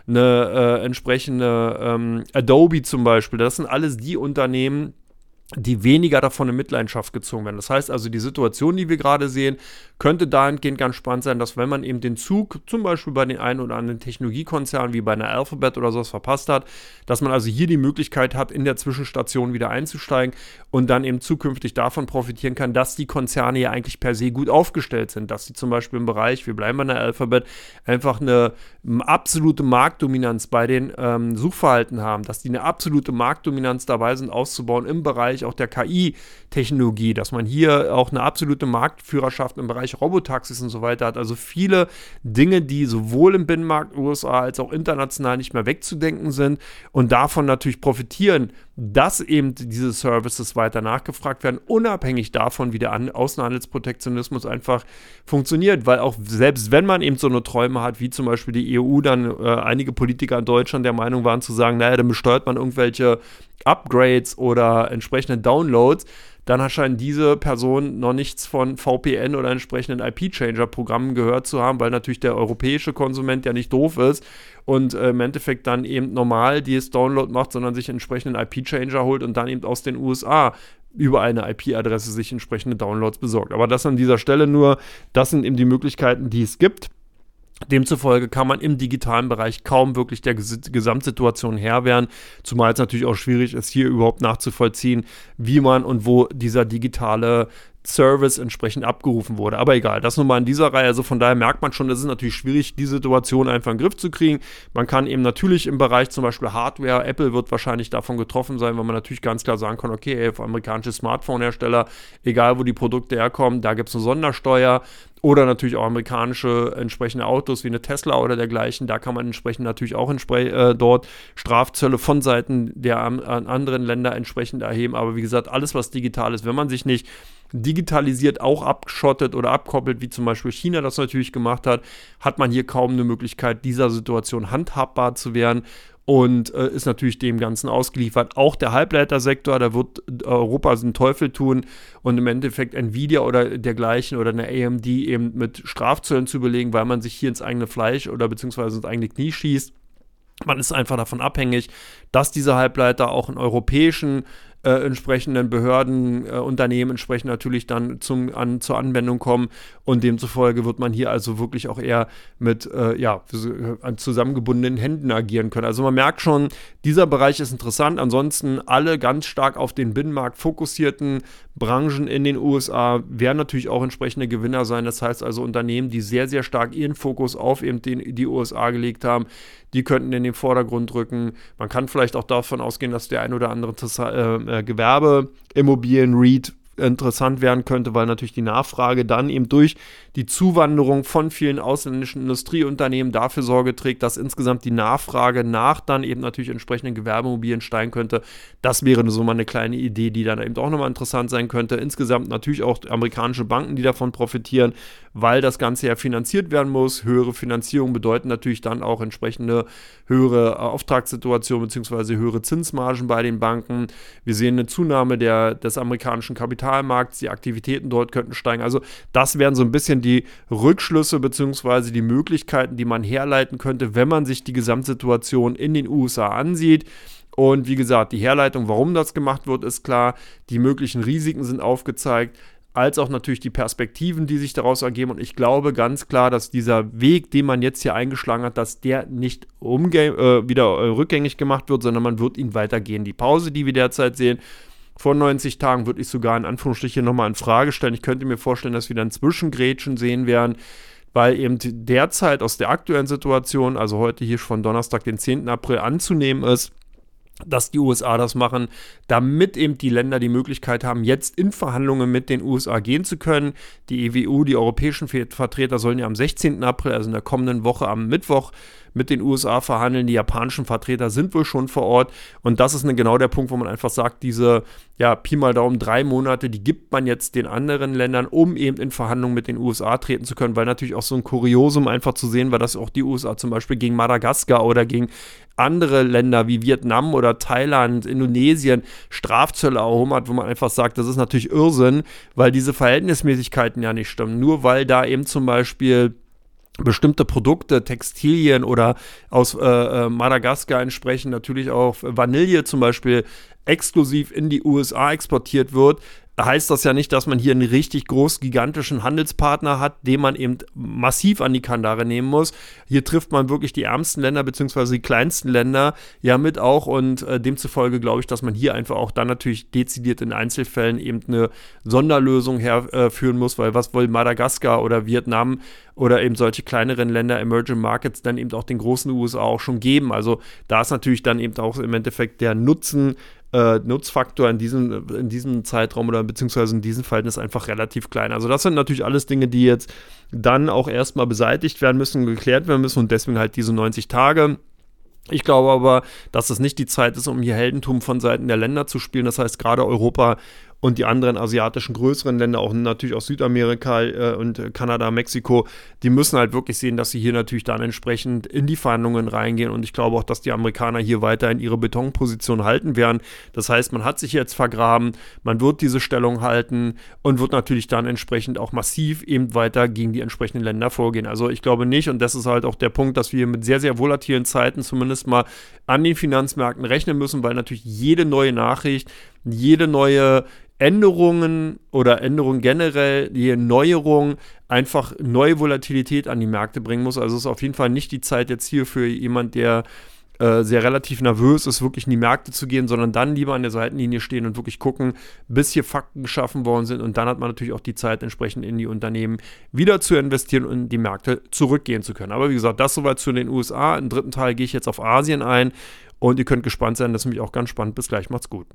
eine äh, entsprechende ähm, Adobe zum Beispiel, das sind alles die Unternehmen, die weniger davon in Mitleidenschaft gezogen werden. Das heißt also, die Situation, die wir gerade sehen, könnte dahingehend ganz spannend sein, dass wenn man eben den Zug zum Beispiel bei den einen oder anderen Technologiekonzernen wie bei einer Alphabet oder sowas verpasst hat, dass man also hier die Möglichkeit hat, in der Zwischenstation wieder einzusteigen und dann eben zukünftig davon profitieren kann, dass die Konzerne ja eigentlich per se gut aufgestellt sind, dass sie zum Beispiel im Bereich, wir bleiben bei einer Alphabet, einfach eine absolute Marktdominanz bei den ähm, Suchverhalten haben, dass die eine absolute Marktdominanz dabei sind, auszubauen im Bereich auch der K I-Technologie, dass man hier auch eine absolute Marktführerschaft im Bereich Robotaxis und so weiter hat. Also viele Dinge, die sowohl im Binnenmarkt U S A als auch international nicht mehr wegzudenken sind und davon natürlich profitieren, dass eben diese Services weiter nachgefragt werden, unabhängig davon, wie der Außenhandelsprotektionismus einfach funktioniert, weil auch selbst wenn man eben so eine Träume hat, wie zum Beispiel die E U, dann äh, einige Politiker in Deutschland der Meinung waren zu sagen, naja, dann besteuert man irgendwelche Upgrades oder entsprechende Downloads, dann erscheinen diese Personen noch nichts von V P N oder entsprechenden I P-Changer-Programmen gehört zu haben, weil natürlich der europäische Konsument ja nicht doof ist und äh, im Endeffekt dann eben normal dieses Download macht, sondern sich entsprechenden I P-Changer holt und dann eben aus den U S A über eine I P-Adresse sich entsprechende Downloads besorgt. Aber das an dieser Stelle nur, das sind eben die Möglichkeiten, die es gibt. Demzufolge kann man im digitalen Bereich kaum wirklich der Ges- Gesamtsituation Herr werden, zumal es natürlich auch schwierig ist, hier überhaupt nachzuvollziehen, wie man und wo dieser digitale Service entsprechend abgerufen wurde. Aber egal, das nun mal in dieser Reihe. Also von daher merkt man schon, es ist natürlich schwierig, die Situation einfach in den Griff zu kriegen. Man kann eben natürlich im Bereich zum Beispiel Hardware, Apple wird wahrscheinlich davon getroffen sein, weil man natürlich ganz klar sagen kann, okay, ey, für amerikanische Smartphone-Hersteller, egal wo die Produkte herkommen, da gibt es eine Sondersteuer. Oder natürlich auch amerikanische entsprechende Autos wie eine Tesla oder dergleichen. Da kann man entsprechend natürlich auch entspre- äh, dort Strafzölle von Seiten der äh, anderen Länder entsprechend erheben. Aber wie gesagt, alles was digital ist, wenn man sich nicht digitalisiert auch abgeschottet oder abkoppelt, wie zum Beispiel China das natürlich gemacht hat, hat man hier kaum eine Möglichkeit, dieser Situation handhabbar zu werden. Und äh, ist natürlich dem Ganzen ausgeliefert. Auch der Halbleitersektor, da wird Europa den Teufel tun und im Endeffekt Nvidia oder dergleichen oder eine A M D eben mit Strafzöllen zu belegen, weil man sich hier ins eigene Fleisch oder beziehungsweise ins eigene Knie schießt. Man ist einfach davon abhängig, dass diese Halbleiter auch in europäischen äh, entsprechenden Behörden, äh, Unternehmen entsprechend natürlich dann zum, an, zur Anwendung kommen und demzufolge wird man hier also wirklich auch eher mit äh, ja, an zusammengebundenen Händen agieren können. Also man merkt schon, dieser Bereich ist interessant. Ansonsten alle ganz stark auf den Binnenmarkt fokussierten Branchen in den U S A werden natürlich auch entsprechende Gewinner sein. Das heißt also Unternehmen, die sehr, sehr stark ihren Fokus auf eben den, die U S A gelegt haben, die könnten in den Vordergrund rücken. Man kann vielleicht auch davon ausgehen, dass der ein oder andere äh, Gewerbeimmobilien-REIT interessant werden könnte, weil natürlich die Nachfrage dann eben durch die Zuwanderung von vielen ausländischen Industrieunternehmen dafür Sorge trägt, dass insgesamt die Nachfrage nach dann eben natürlich entsprechenden Gewerbeimmobilien steigen könnte. Das wäre so mal eine kleine Idee, die dann eben auch nochmal interessant sein könnte. Insgesamt natürlich auch amerikanische Banken, die davon profitieren, weil das Ganze ja finanziert werden muss. Höhere Finanzierung bedeuten natürlich dann auch entsprechende höhere Auftragssituationen bzw. höhere Zinsmargen bei den Banken. Wir sehen eine Zunahme der, des amerikanischen Kapitalmarkts, die Aktivitäten dort könnten steigen. Also das wären so ein bisschen die Rückschlüsse bzw. die Möglichkeiten, die man herleiten könnte, wenn man sich die Gesamtsituation in den U S A ansieht. Und wie gesagt, die Herleitung, warum das gemacht wird, ist klar. Die möglichen Risiken sind aufgezeigt, als auch natürlich die Perspektiven, die sich daraus ergeben. Und ich glaube ganz klar, dass dieser Weg, den man jetzt hier eingeschlagen hat, dass der nicht umge- äh, wieder äh, rückgängig gemacht wird, sondern man wird ihn weitergehen. Die Pause, die wir derzeit sehen, vor neunzig Tagen, würde ich sogar in Anführungsstrichen nochmal in Frage stellen. Ich könnte mir vorstellen, dass wir dann Zwischengrätschen sehen werden, weil eben derzeit aus der aktuellen Situation, also heute hier von Donnerstag, den zehnten April, anzunehmen ist, dass die U S A das machen, damit eben die Länder die Möglichkeit haben, jetzt in Verhandlungen mit den U S A gehen zu können. Die E W U, die europäischen Vertreter, sollen ja am sechzehnten April, also in der kommenden Woche am Mittwoch, mit den U S A verhandeln. Die japanischen Vertreter sind wohl schon vor Ort. Und das ist eine, genau der Punkt, wo man einfach sagt, diese, ja, Pi mal Daumen, drei Monate, die gibt man jetzt den anderen Ländern, um eben in Verhandlungen mit den U S A treten zu können, weil natürlich auch so ein Kuriosum einfach zu sehen war, dass auch die U S A zum Beispiel gegen Madagaskar oder gegen andere Länder wie Vietnam oder Thailand, Indonesien Strafzölle erhoben hat, wo man einfach sagt, das ist natürlich Irrsinn, weil diese Verhältnismäßigkeiten ja nicht stimmen. Nur weil da eben zum Beispiel bestimmte Produkte, Textilien oder aus äh, Madagaskar entsprechend natürlich auch Vanille zum Beispiel exklusiv in die U S A exportiert wird, heißt das ja nicht, dass man hier einen richtig groß gigantischen Handelspartner hat, den man eben massiv an die Kandare nehmen muss. Hier trifft man wirklich die ärmsten Länder bzw. die kleinsten Länder ja mit auch und äh, demzufolge glaube ich, dass man hier einfach auch dann natürlich dezidiert in Einzelfällen eben eine Sonderlösung herführen äh, muss, weil was will Madagaskar oder Vietnam oder eben solche kleineren Länder, Emerging Markets, dann eben auch den großen U S A auch schon geben. Also da ist natürlich dann eben auch im Endeffekt der Nutzen Äh, Nutzfaktor in diesem, in diesem Zeitraum oder beziehungsweise in diesem Verhältnis einfach relativ klein. Also das sind natürlich alles Dinge, die jetzt dann auch erstmal beseitigt werden müssen, geklärt werden müssen und deswegen halt diese neunzig Tage. Ich glaube aber, dass es nicht die Zeit ist, um hier Heldentum von Seiten der Länder zu spielen. Das heißt, gerade Europa und die anderen asiatischen größeren Länder, auch natürlich aus Südamerika äh, und Kanada, Mexiko, die müssen halt wirklich sehen, dass sie hier natürlich dann entsprechend in die Verhandlungen reingehen. Und ich glaube auch, dass die Amerikaner hier weiterhin ihre Betonposition halten werden. Das heißt, man hat sich jetzt vergraben, man wird diese Stellung halten und wird natürlich dann entsprechend auch massiv eben weiter gegen die entsprechenden Länder vorgehen. Also ich glaube nicht, und das ist halt auch der Punkt, dass wir mit sehr, sehr volatilen Zeiten zumindest mal an den Finanzmärkten rechnen müssen, weil natürlich jede neue Nachricht, jede neue Änderungen oder Änderungen generell, die Neuerung einfach neue Volatilität an die Märkte bringen muss. Also es ist auf jeden Fall nicht die Zeit jetzt hier für jemand, der äh, sehr relativ nervös ist, wirklich in die Märkte zu gehen, sondern dann lieber an der Seitenlinie stehen und wirklich gucken, bis hier Fakten geschaffen worden sind. Und dann hat man natürlich auch die Zeit, entsprechend in die Unternehmen wieder zu investieren und in die Märkte zurückgehen zu können. Aber wie gesagt, das soweit zu den U S A. Im dritten Teil gehe ich jetzt auf Asien ein und ihr könnt gespannt sein, das ist nämlich auch ganz spannend. Bis gleich, macht's gut.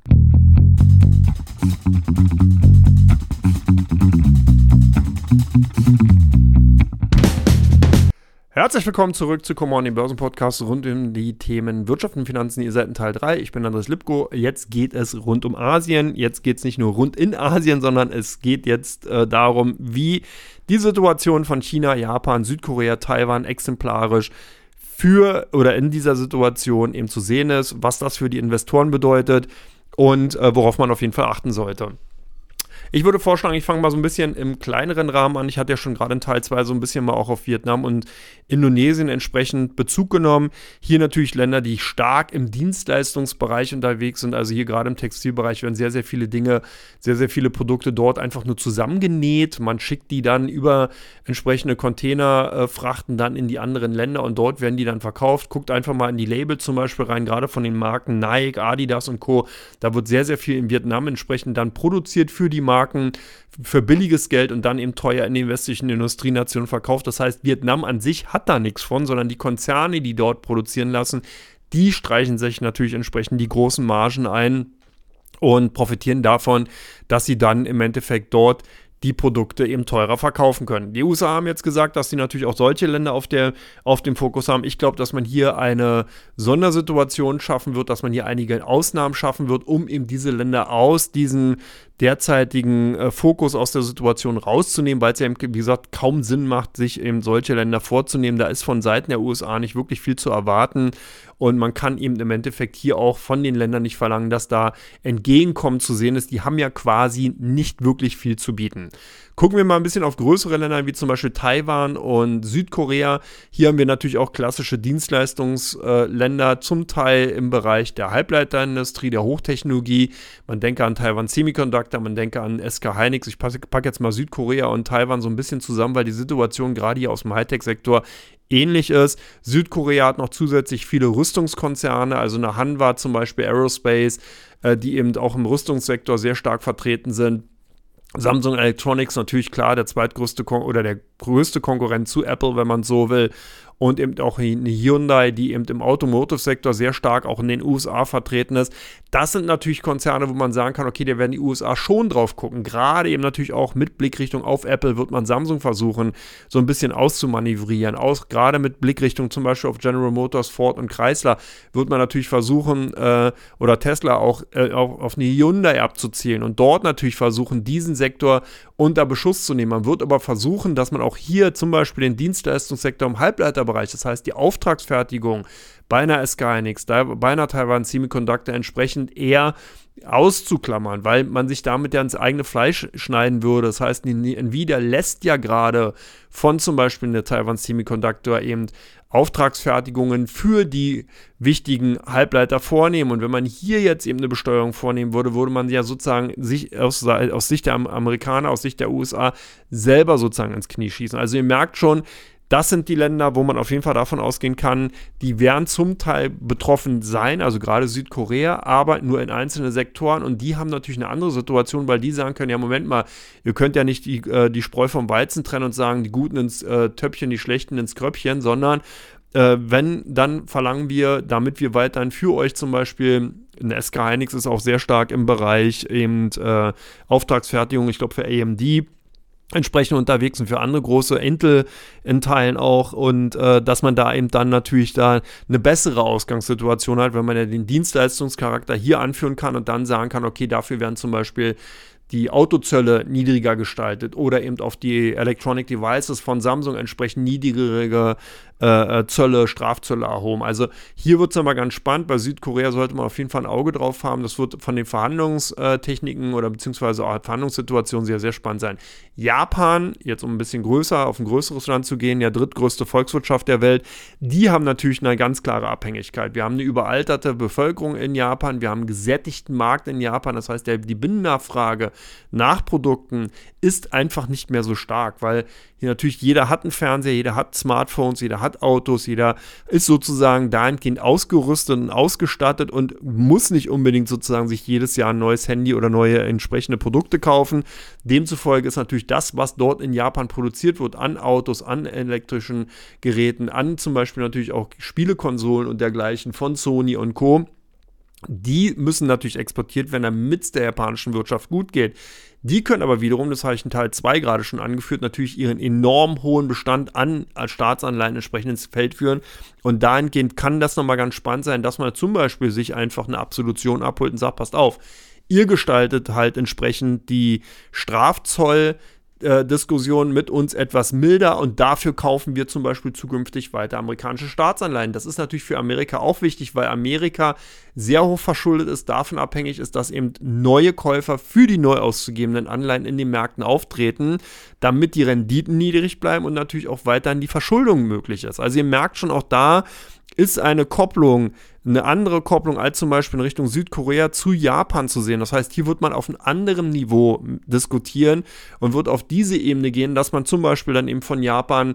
Herzlich willkommen zurück zu Come On, dem Börsenpodcast rund um die Themen Wirtschaft und Finanzen. Ihr seid in Teil drei. Ich bin Andreas Lipko. Jetzt geht es rund um Asien. Jetzt geht es nicht nur rund in Asien, sondern es geht jetzt äh, darum, wie die Situation von China, Japan, Südkorea, Taiwan exemplarisch für oder in dieser Situation eben zu sehen ist, was das für die Investoren bedeutet und äh, worauf man auf jeden Fall achten sollte. Ich würde vorschlagen, ich fange mal so ein bisschen im kleineren Rahmen an. Ich hatte ja schon gerade in Teil zwei so ein bisschen mal auch auf Vietnam und Indonesien entsprechend Bezug genommen. Hier natürlich Länder, die stark im Dienstleistungsbereich unterwegs sind. Also hier gerade im Textilbereich werden sehr, sehr viele Dinge, sehr, sehr viele Produkte dort einfach nur zusammengenäht. Man schickt die dann über entsprechende Containerfrachten äh, dann in die anderen Länder und dort werden die dann verkauft. Guckt einfach mal in die Label zum Beispiel rein, gerade von den Marken Nike, Adidas und Co. Da wird sehr, sehr viel in Vietnam entsprechend dann produziert für die Marken. Marken für billiges Geld und dann eben teuer in den westlichen Industrienationen verkauft. Das heißt, Vietnam an sich hat da nichts von, sondern die Konzerne, die dort produzieren lassen, die streichen sich natürlich entsprechend die großen Margen ein und profitieren davon, dass sie dann im Endeffekt dort die Produkte eben teurer verkaufen können. Die U S A haben jetzt gesagt, dass sie natürlich auch solche Länder auf, der, auf dem Fokus haben. Ich glaube, dass man hier eine Sondersituation schaffen wird, dass man hier einige Ausnahmen schaffen wird, um eben diese Länder aus diesem derzeitigen äh, Fokus aus der Situation rauszunehmen, weil es ja eben, wie gesagt, kaum Sinn macht, sich eben solche Länder vorzunehmen. Da ist von Seiten der U S A nicht wirklich viel zu erwarten und man kann eben im Endeffekt hier auch von den Ländern nicht verlangen, dass da Entgegenkommen zu sehen ist. Die haben ja quasi nicht wirklich viel zu bieten. Gucken wir mal ein bisschen auf größere Länder wie zum Beispiel Taiwan und Südkorea. Hier haben wir natürlich auch klassische Dienstleistungsländer, äh, zum Teil im Bereich der Halbleiterindustrie, der Hochtechnologie. Man denke an Taiwan Semiconductor, man denke an S K Hynix. Ich packe jetzt mal Südkorea und Taiwan so ein bisschen zusammen, weil die Situation gerade hier aus dem Hightech-Sektor ähnlich ist. Südkorea hat noch zusätzlich viele Rüstungskonzerne, also eine Hanwha zum Beispiel, Aerospace, äh, die eben auch im Rüstungssektor sehr stark vertreten sind. Samsung Electronics natürlich klar der zweitgrößte Kon- oder der größte Konkurrent zu Apple, wenn man so will. Und eben auch eine Hyundai, die eben im Automotive-Sektor sehr stark auch in den U S A vertreten ist. Das sind natürlich Konzerne, wo man sagen kann, okay, da werden die U S A schon drauf gucken. Gerade eben natürlich auch mit Blickrichtung auf Apple wird man Samsung versuchen, so ein bisschen auszumanövrieren. Aus, gerade mit Blickrichtung zum Beispiel auf General Motors, Ford und Chrysler wird man natürlich versuchen, äh, oder Tesla auch äh, auf, auf eine Hyundai abzuzielen und dort natürlich versuchen, diesen Sektor unter Beschuss zu nehmen. Man wird aber versuchen, dass man auch hier zum Beispiel den Dienstleistungssektor im Halbleiterbereich, das heißt die Auftragsfertigung bei einer S K Hynix, bei einer Taiwan Semiconductor entsprechend eher auszuklammern, weil man sich damit ja ins eigene Fleisch schneiden würde. Das heißt, Nvidia lässt ja gerade von zum Beispiel der Taiwan Semiconductor eben Auftragsfertigungen für die wichtigen Halbleiter vornehmen. Und wenn man hier jetzt eben eine Besteuerung vornehmen würde, würde man ja sozusagen sich aus, aus Sicht der Amerikaner, aus Sicht der U S A selber sozusagen ins Knie schießen. Also ihr merkt schon, das sind die Länder, wo man auf jeden Fall davon ausgehen kann, die werden zum Teil betroffen sein, also gerade Südkorea, aber nur in einzelnen Sektoren und die haben natürlich eine andere Situation, weil die sagen können, ja Moment mal, ihr könnt ja nicht die, äh, die Spreu vom Weizen trennen und sagen, die Guten ins äh, Töpfchen, die Schlechten ins Kröpfchen, sondern äh, wenn, dann verlangen wir, damit wir weiterhin für euch zum Beispiel, eine S K Hynix ist auch sehr stark im Bereich eben äh, Auftragsfertigung, ich glaube für A M D, entsprechend unterwegs und für andere große Intel in Teilen auch und äh, dass man da eben dann natürlich da eine bessere Ausgangssituation hat, wenn man ja den Dienstleistungscharakter hier anführen kann und dann sagen kann, okay, dafür werden zum Beispiel die Autozölle niedriger gestaltet oder eben auf die Electronic Devices von Samsung entsprechend niedrigere äh, Zölle, Strafzölle erhoben. Also hier wird es aber ganz spannend. Bei Südkorea sollte man auf jeden Fall ein Auge drauf haben. Das wird von den Verhandlungstechniken oder beziehungsweise auch Verhandlungssituationen sehr, sehr spannend sein. Japan, jetzt um ein bisschen größer, auf ein größeres Land zu gehen, ja drittgrößte Volkswirtschaft der Welt, die haben natürlich eine ganz klare Abhängigkeit. Wir haben eine überalterte Bevölkerung in Japan, wir haben einen gesättigten Markt in Japan, das heißt, der, die Binnennachfrage nach Produkten ist einfach nicht mehr so stark, weil hier natürlich jeder hat einen Fernseher, jeder hat Smartphones, jeder hat Autos, jeder ist sozusagen dahingehend ausgerüstet und ausgestattet und muss nicht unbedingt sozusagen sich jedes Jahr ein neues Handy oder neue entsprechende Produkte kaufen. Demzufolge ist natürlich das, was dort in Japan produziert wird, an Autos, an elektrischen Geräten, an zum Beispiel natürlich auch Spielekonsolen und dergleichen von Sony und Co., die müssen natürlich exportiert werden, damit es der japanischen Wirtschaft gut geht. Die können aber wiederum, das habe ich in Teil zwei gerade schon angeführt, natürlich ihren enorm hohen Bestand an Staatsanleihen entsprechend ins Feld führen. Und dahingehend kann das nochmal ganz spannend sein, dass man zum Beispiel sich einfach eine Absolution abholt und sagt, passt auf, ihr gestaltet halt entsprechend die Strafzoll Äh, Diskussion mit uns etwas milder und dafür kaufen wir zum Beispiel zukünftig weiter amerikanische Staatsanleihen. Das ist natürlich für Amerika auch wichtig, weil Amerika sehr hoch verschuldet ist, davon abhängig ist, dass eben neue Käufer für die neu auszugebenden Anleihen in den Märkten auftreten, damit die Renditen niedrig bleiben und natürlich auch weiterhin die Verschuldung möglich ist. Also ihr merkt schon, auch da ist eine Kopplung, eine andere Kopplung als zum Beispiel in Richtung Südkorea zu Japan zu sehen. Das heißt, hier wird man auf einem anderen Niveau diskutieren und wird auf diese Ebene gehen, dass man zum Beispiel dann eben von Japan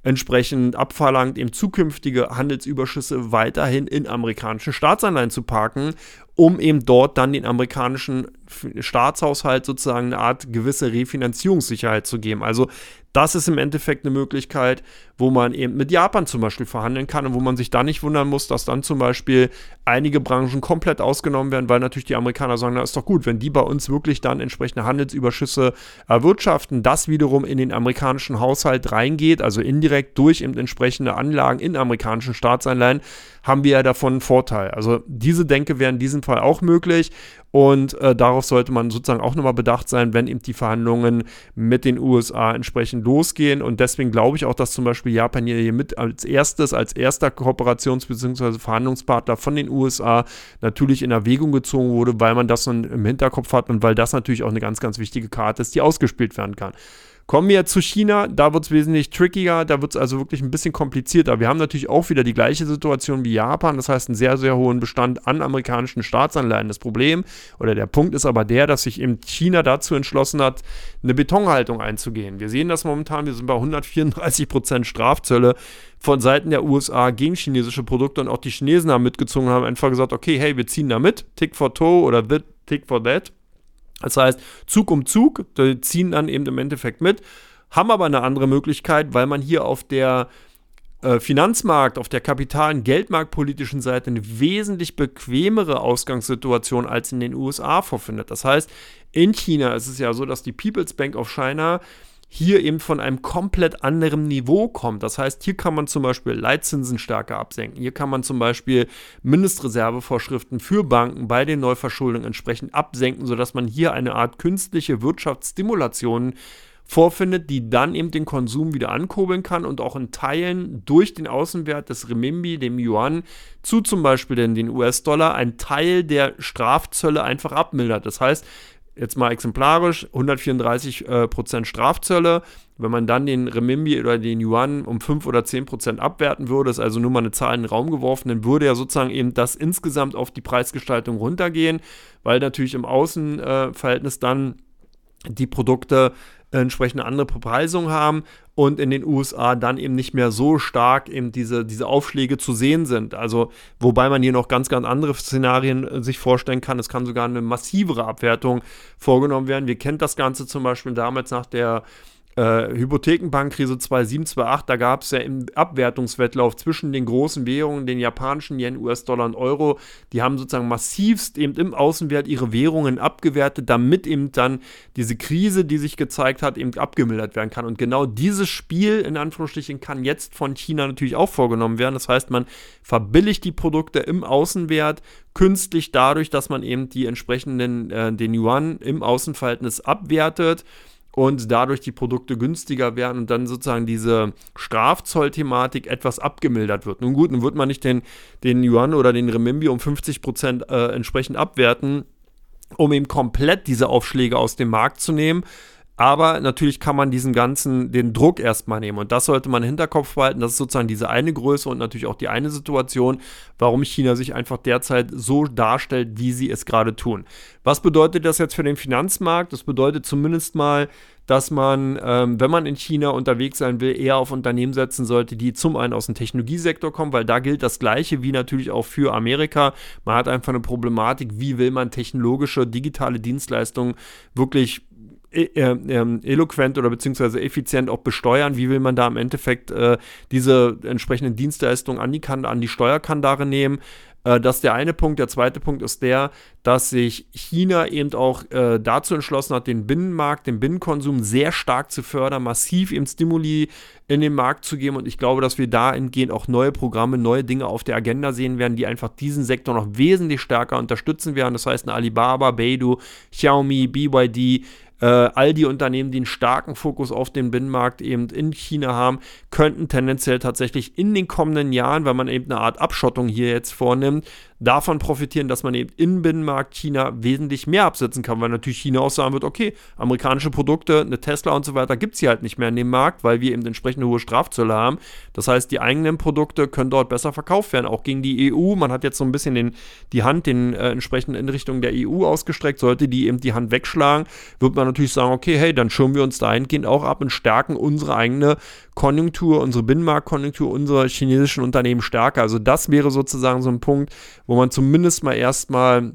entsprechend abverlangt, eben zukünftige Handelsüberschüsse weiterhin in amerikanischen Staatsanleihen zu parken, um eben dort dann den amerikanischen Staatshaushalt sozusagen eine Art gewisse Refinanzierungssicherheit zu geben. Also das ist im Endeffekt eine Möglichkeit, wo man eben mit Japan zum Beispiel verhandeln kann und wo man sich dann nicht wundern muss, dass dann zum Beispiel einige Branchen komplett ausgenommen werden, weil natürlich die Amerikaner sagen, na ist doch gut, wenn die bei uns wirklich dann entsprechende Handelsüberschüsse erwirtschaften, das wiederum in den amerikanischen Haushalt reingeht, also indirekt durch eben entsprechende Anlagen in amerikanischen Staatsanleihen, haben wir ja davon einen Vorteil. Also diese Denke wäre in diesem Fall auch möglich. Und äh, darauf sollte man sozusagen auch nochmal bedacht sein, wenn eben die Verhandlungen mit den U S A entsprechend losgehen. Und deswegen glaube ich auch, dass zum Beispiel Japan hier mit als erstes, als erster Kooperations- bzw. Verhandlungspartner von den U S A natürlich in Erwägung gezogen wurde, weil man das dann im Hinterkopf hat und weil das natürlich auch eine ganz, ganz wichtige Karte ist, die ausgespielt werden kann. Kommen wir jetzt zu China, da wird es wesentlich trickier, da wird es also wirklich ein bisschen komplizierter. Wir haben natürlich auch wieder die gleiche Situation wie Japan, das heißt einen sehr, sehr hohen Bestand an amerikanischen Staatsanleihen. Das Problem oder der Punkt ist aber der, dass sich eben China dazu entschlossen hat, eine Betonhaltung einzugehen. Wir sehen das momentan, wir sind bei hundertvierunddreißig Prozent Strafzölle von Seiten der U S A gegen chinesische Produkte und auch die Chinesen haben mitgezogen und haben einfach gesagt, okay, hey, wir ziehen da mit, Tick for Toe oder that, Tick for that. Das heißt, Zug um Zug, die ziehen dann eben im Endeffekt mit, haben aber eine andere Möglichkeit, weil man hier auf der äh, Finanzmarkt, auf der Kapital- und Geldmarktpolitischen Seite eine wesentlich bequemere Ausgangssituation als in den U S A vorfindet. Das heißt, in China ist es ja so, dass die People's Bank of China hier eben von einem komplett anderen Niveau kommt. Das heißt, hier kann man zum Beispiel Leitzinsen stärker absenken. Hier kann man zum Beispiel Mindestreservevorschriften für Banken bei den Neuverschuldungen entsprechend absenken, sodass man hier eine Art künstliche Wirtschaftsstimulation vorfindet, die dann eben den Konsum wieder ankurbeln kann und auch in Teilen durch den Außenwert des Renminbi, dem Yuan, zu zum Beispiel den U S-Dollar, einen Teil der Strafzölle einfach abmildert. Das heißt, jetzt mal exemplarisch, hundertvierunddreißig Prozent Strafzölle. Wenn man dann den Renminbi oder den Yuan um fünf oder zehn Prozent abwerten würde, ist also nur mal eine Zahl in den Raum geworfen, dann würde ja sozusagen eben das insgesamt auf die Preisgestaltung runtergehen, weil natürlich im Außenverhältnis dann die Produkte entsprechende andere Bepreisung haben und in den U S A dann eben nicht mehr so stark eben diese, diese Aufschläge zu sehen sind. Also, wobei man hier noch ganz, ganz andere Szenarien äh, sich vorstellen kann. Es kann sogar eine massivere Abwertung vorgenommen werden. Wir kennen das Ganze zum Beispiel damals nach der Äh, Hypothekenbankkrise zweitausendsieben, zweitausendacht, da gab es ja im Abwertungswettlauf zwischen den großen Währungen, den japanischen Yen, U S-Dollar und Euro, die haben sozusagen massivst eben im Außenwert ihre Währungen abgewertet, damit eben dann diese Krise, die sich gezeigt hat, eben abgemildert werden kann. Und genau dieses Spiel, in Anführungsstrichen, kann jetzt von China natürlich auch vorgenommen werden. Das heißt, man verbilligt die Produkte im Außenwert künstlich dadurch, dass man eben die entsprechenden, äh, den Yuan im Außenverhältnis abwertet und dadurch die Produkte günstiger werden und dann sozusagen diese Strafzollthematik etwas abgemildert wird. Nun gut, nun wird man nicht den, den Yuan oder den Renminbi um fünfzig Prozent äh, entsprechend abwerten, um eben komplett diese Aufschläge aus dem Markt zu nehmen. Aber natürlich kann man diesen ganzen, den Druck erstmal nehmen und das sollte man im Hinterkopf behalten. Das ist sozusagen diese eine Größe und natürlich auch die eine Situation, warum China sich einfach derzeit so darstellt, wie sie es gerade tun. Was bedeutet das jetzt für den Finanzmarkt? Das bedeutet zumindest mal, dass man, ähm, wenn man in China unterwegs sein will, eher auf Unternehmen setzen sollte, die zum einen aus dem Technologiesektor kommen, weil da gilt das Gleiche wie natürlich auch für Amerika. Man hat einfach eine Problematik, wie will man technologische, digitale Dienstleistungen wirklich Äh, äh, eloquent oder beziehungsweise effizient auch besteuern, wie will man da im Endeffekt äh, diese entsprechenden Dienstleistungen an die, kan- an die Steuerkandare nehmen. Äh, das ist der eine Punkt. Der zweite Punkt ist der, dass sich China eben auch äh, dazu entschlossen hat, den Binnenmarkt, den Binnenkonsum sehr stark zu fördern, massiv eben Stimuli in den Markt zu geben und ich glaube, dass wir dahingehend auch neue Programme, neue Dinge auf der Agenda sehen werden, die einfach diesen Sektor noch wesentlich stärker unterstützen werden. Das heißt, eine Alibaba, Baidu, Xiaomi, B Y D, Äh, all die Unternehmen, die einen starken Fokus auf den Binnenmarkt eben in China haben, könnten tendenziell tatsächlich in den kommenden Jahren, weil man eben eine Art Abschottung hier jetzt vornimmt, davon profitieren, dass man eben im Binnenmarkt China wesentlich mehr absetzen kann, weil natürlich China auch sagen wird, okay, amerikanische Produkte, eine Tesla und so weiter, gibt es hier halt nicht mehr in dem Markt, weil wir eben entsprechend hohe Strafzölle haben. Das heißt, die eigenen Produkte können dort besser verkauft werden, auch gegen die E U. Man hat jetzt so ein bisschen den, die Hand den äh, entsprechend in Richtung der E U ausgestreckt. Sollte die eben die Hand wegschlagen, wird man natürlich sagen, okay, hey, dann schirmen wir uns dahingehend auch ab und stärken unsere eigene Konjunktur, unsere Binnenmarktkonjunktur, unsere chinesischen Unternehmen stärker. Also das wäre sozusagen so ein Punkt, wo man zumindest mal erstmal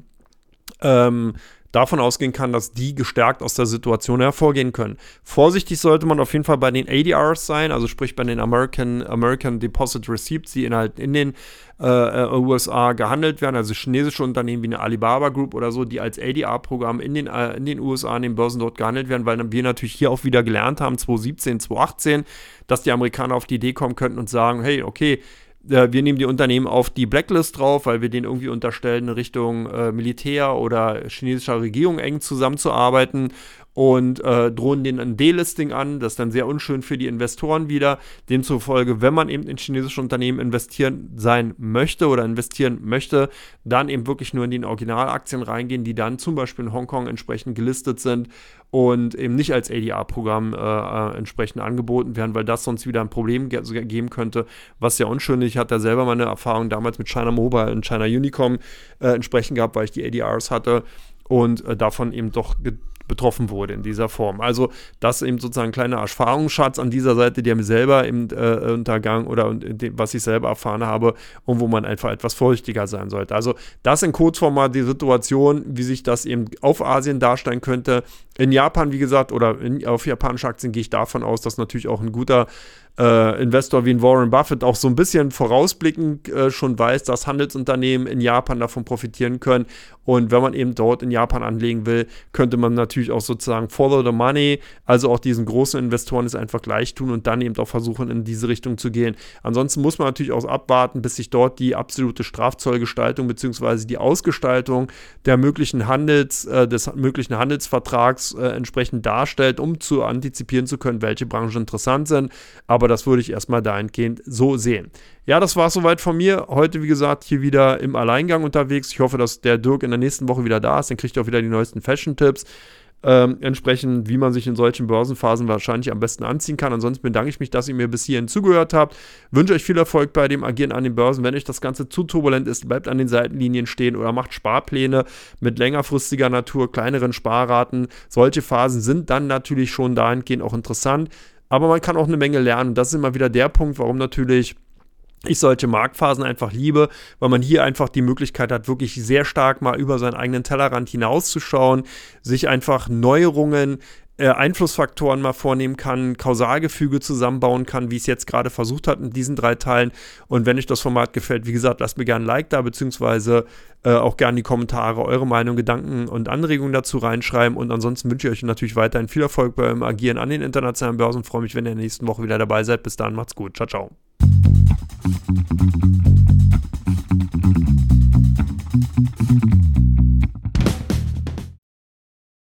ähm, davon ausgehen kann, dass die gestärkt aus der Situation hervorgehen können. Vorsichtig sollte man auf jeden Fall bei den A D Rs sein, also sprich bei den American, American Deposit Receipts, die in, halt in den äh, U S A gehandelt werden, also chinesische Unternehmen wie eine Alibaba Group oder so, die als A D R-Programm in den, äh, in den U S A, in den Börsen dort gehandelt werden, weil wir natürlich hier auch wieder gelernt haben, zwanzig siebzehn, zwanzig achtzehn, dass die Amerikaner auf die Idee kommen könnten und sagen, hey, okay, wir nehmen die Unternehmen auf die Blacklist drauf, weil wir denen irgendwie unterstellen, in Richtung äh, Militär oder chinesischer Regierung eng zusammenzuarbeiten und äh, drohen denen ein Delisting an. Das ist dann sehr unschön für die Investoren wieder. Demzufolge, wenn man eben in chinesische Unternehmen investieren sein möchte oder investieren möchte, dann eben wirklich nur in die Originalaktien reingehen, die dann zum Beispiel in Hongkong entsprechend gelistet sind und eben nicht als A D R-Programm äh, äh, entsprechend angeboten werden, weil das sonst wieder ein Problem ge- geben könnte, was ja unschön ist. Ich hatte selber meine Erfahrung damals mit China Mobile und China Unicom äh, entsprechend gehabt, weil ich die A D Rs hatte und äh, davon eben doch ge- betroffen wurde in dieser Form. Also das eben sozusagen ein kleiner Erfahrungsschatz an dieser Seite, der mir selber eben äh, untergangen oder dem, was ich selber erfahren habe und wo man einfach etwas vorsichtiger sein sollte. Also das in Kurzformat die Situation, wie sich das eben auf Asien darstellen könnte. In Japan, wie gesagt, oder in, auf japanische Aktien gehe ich davon aus, dass natürlich auch ein guter äh, Investor wie ein Warren Buffett auch so ein bisschen vorausblickend äh, schon weiß, dass Handelsunternehmen in Japan davon profitieren können. Und wenn man eben dort in Japan anlegen will, könnte man natürlich auch sozusagen follow the money, also auch diesen großen Investoren es einfach gleich tun und dann eben auch versuchen, in diese Richtung zu gehen. Ansonsten muss man natürlich auch abwarten, bis sich dort die absolute Strafzollgestaltung bzw. die Ausgestaltung der möglichen Handels, äh, des möglichen Handelsvertrags äh, entsprechend darstellt, um zu antizipieren zu können, welche Branchen interessant sind. Aber das würde ich erstmal dahingehend so sehen. Ja, das war es soweit von mir. Heute, wie gesagt, hier wieder im Alleingang unterwegs. Ich hoffe, dass der Dirk in der nächsten Woche wieder da ist. Dann kriegt ihr auch wieder die neuesten Fashion-Tipps. Ähm, entsprechend, wie man sich in solchen Börsenphasen wahrscheinlich am besten anziehen kann. Ansonsten bedanke ich mich, dass ihr mir bis hierhin zugehört habt. Wünsche euch viel Erfolg bei dem Agieren an den Börsen. Wenn euch das Ganze zu turbulent ist, bleibt an den Seitenlinien stehen oder macht Sparpläne mit längerfristiger Natur, kleineren Sparraten. Solche Phasen sind dann natürlich schon dahingehend auch interessant. Aber man kann auch eine Menge lernen. Das ist immer wieder der Punkt, warum natürlich ich solche Marktphasen einfach liebe, weil man hier einfach die Möglichkeit hat, wirklich sehr stark mal über seinen eigenen Tellerrand hinauszuschauen, sich einfach Neuerungen, äh, Einflussfaktoren mal vornehmen kann, Kausalgefüge zusammenbauen kann, wie ich es jetzt gerade versucht habe in diesen drei Teilen. Und wenn euch das Format gefällt, wie gesagt, lasst mir gerne ein Like da, beziehungsweise äh, auch gerne in die Kommentare eure Meinung, Gedanken und Anregungen dazu reinschreiben. Und ansonsten wünsche ich euch natürlich weiterhin viel Erfolg beim Agieren an den internationalen Börsen. Freue mich, wenn ihr in der nächsten Woche wieder dabei seid. Bis dann, macht's gut. Ciao, ciao. Thank you.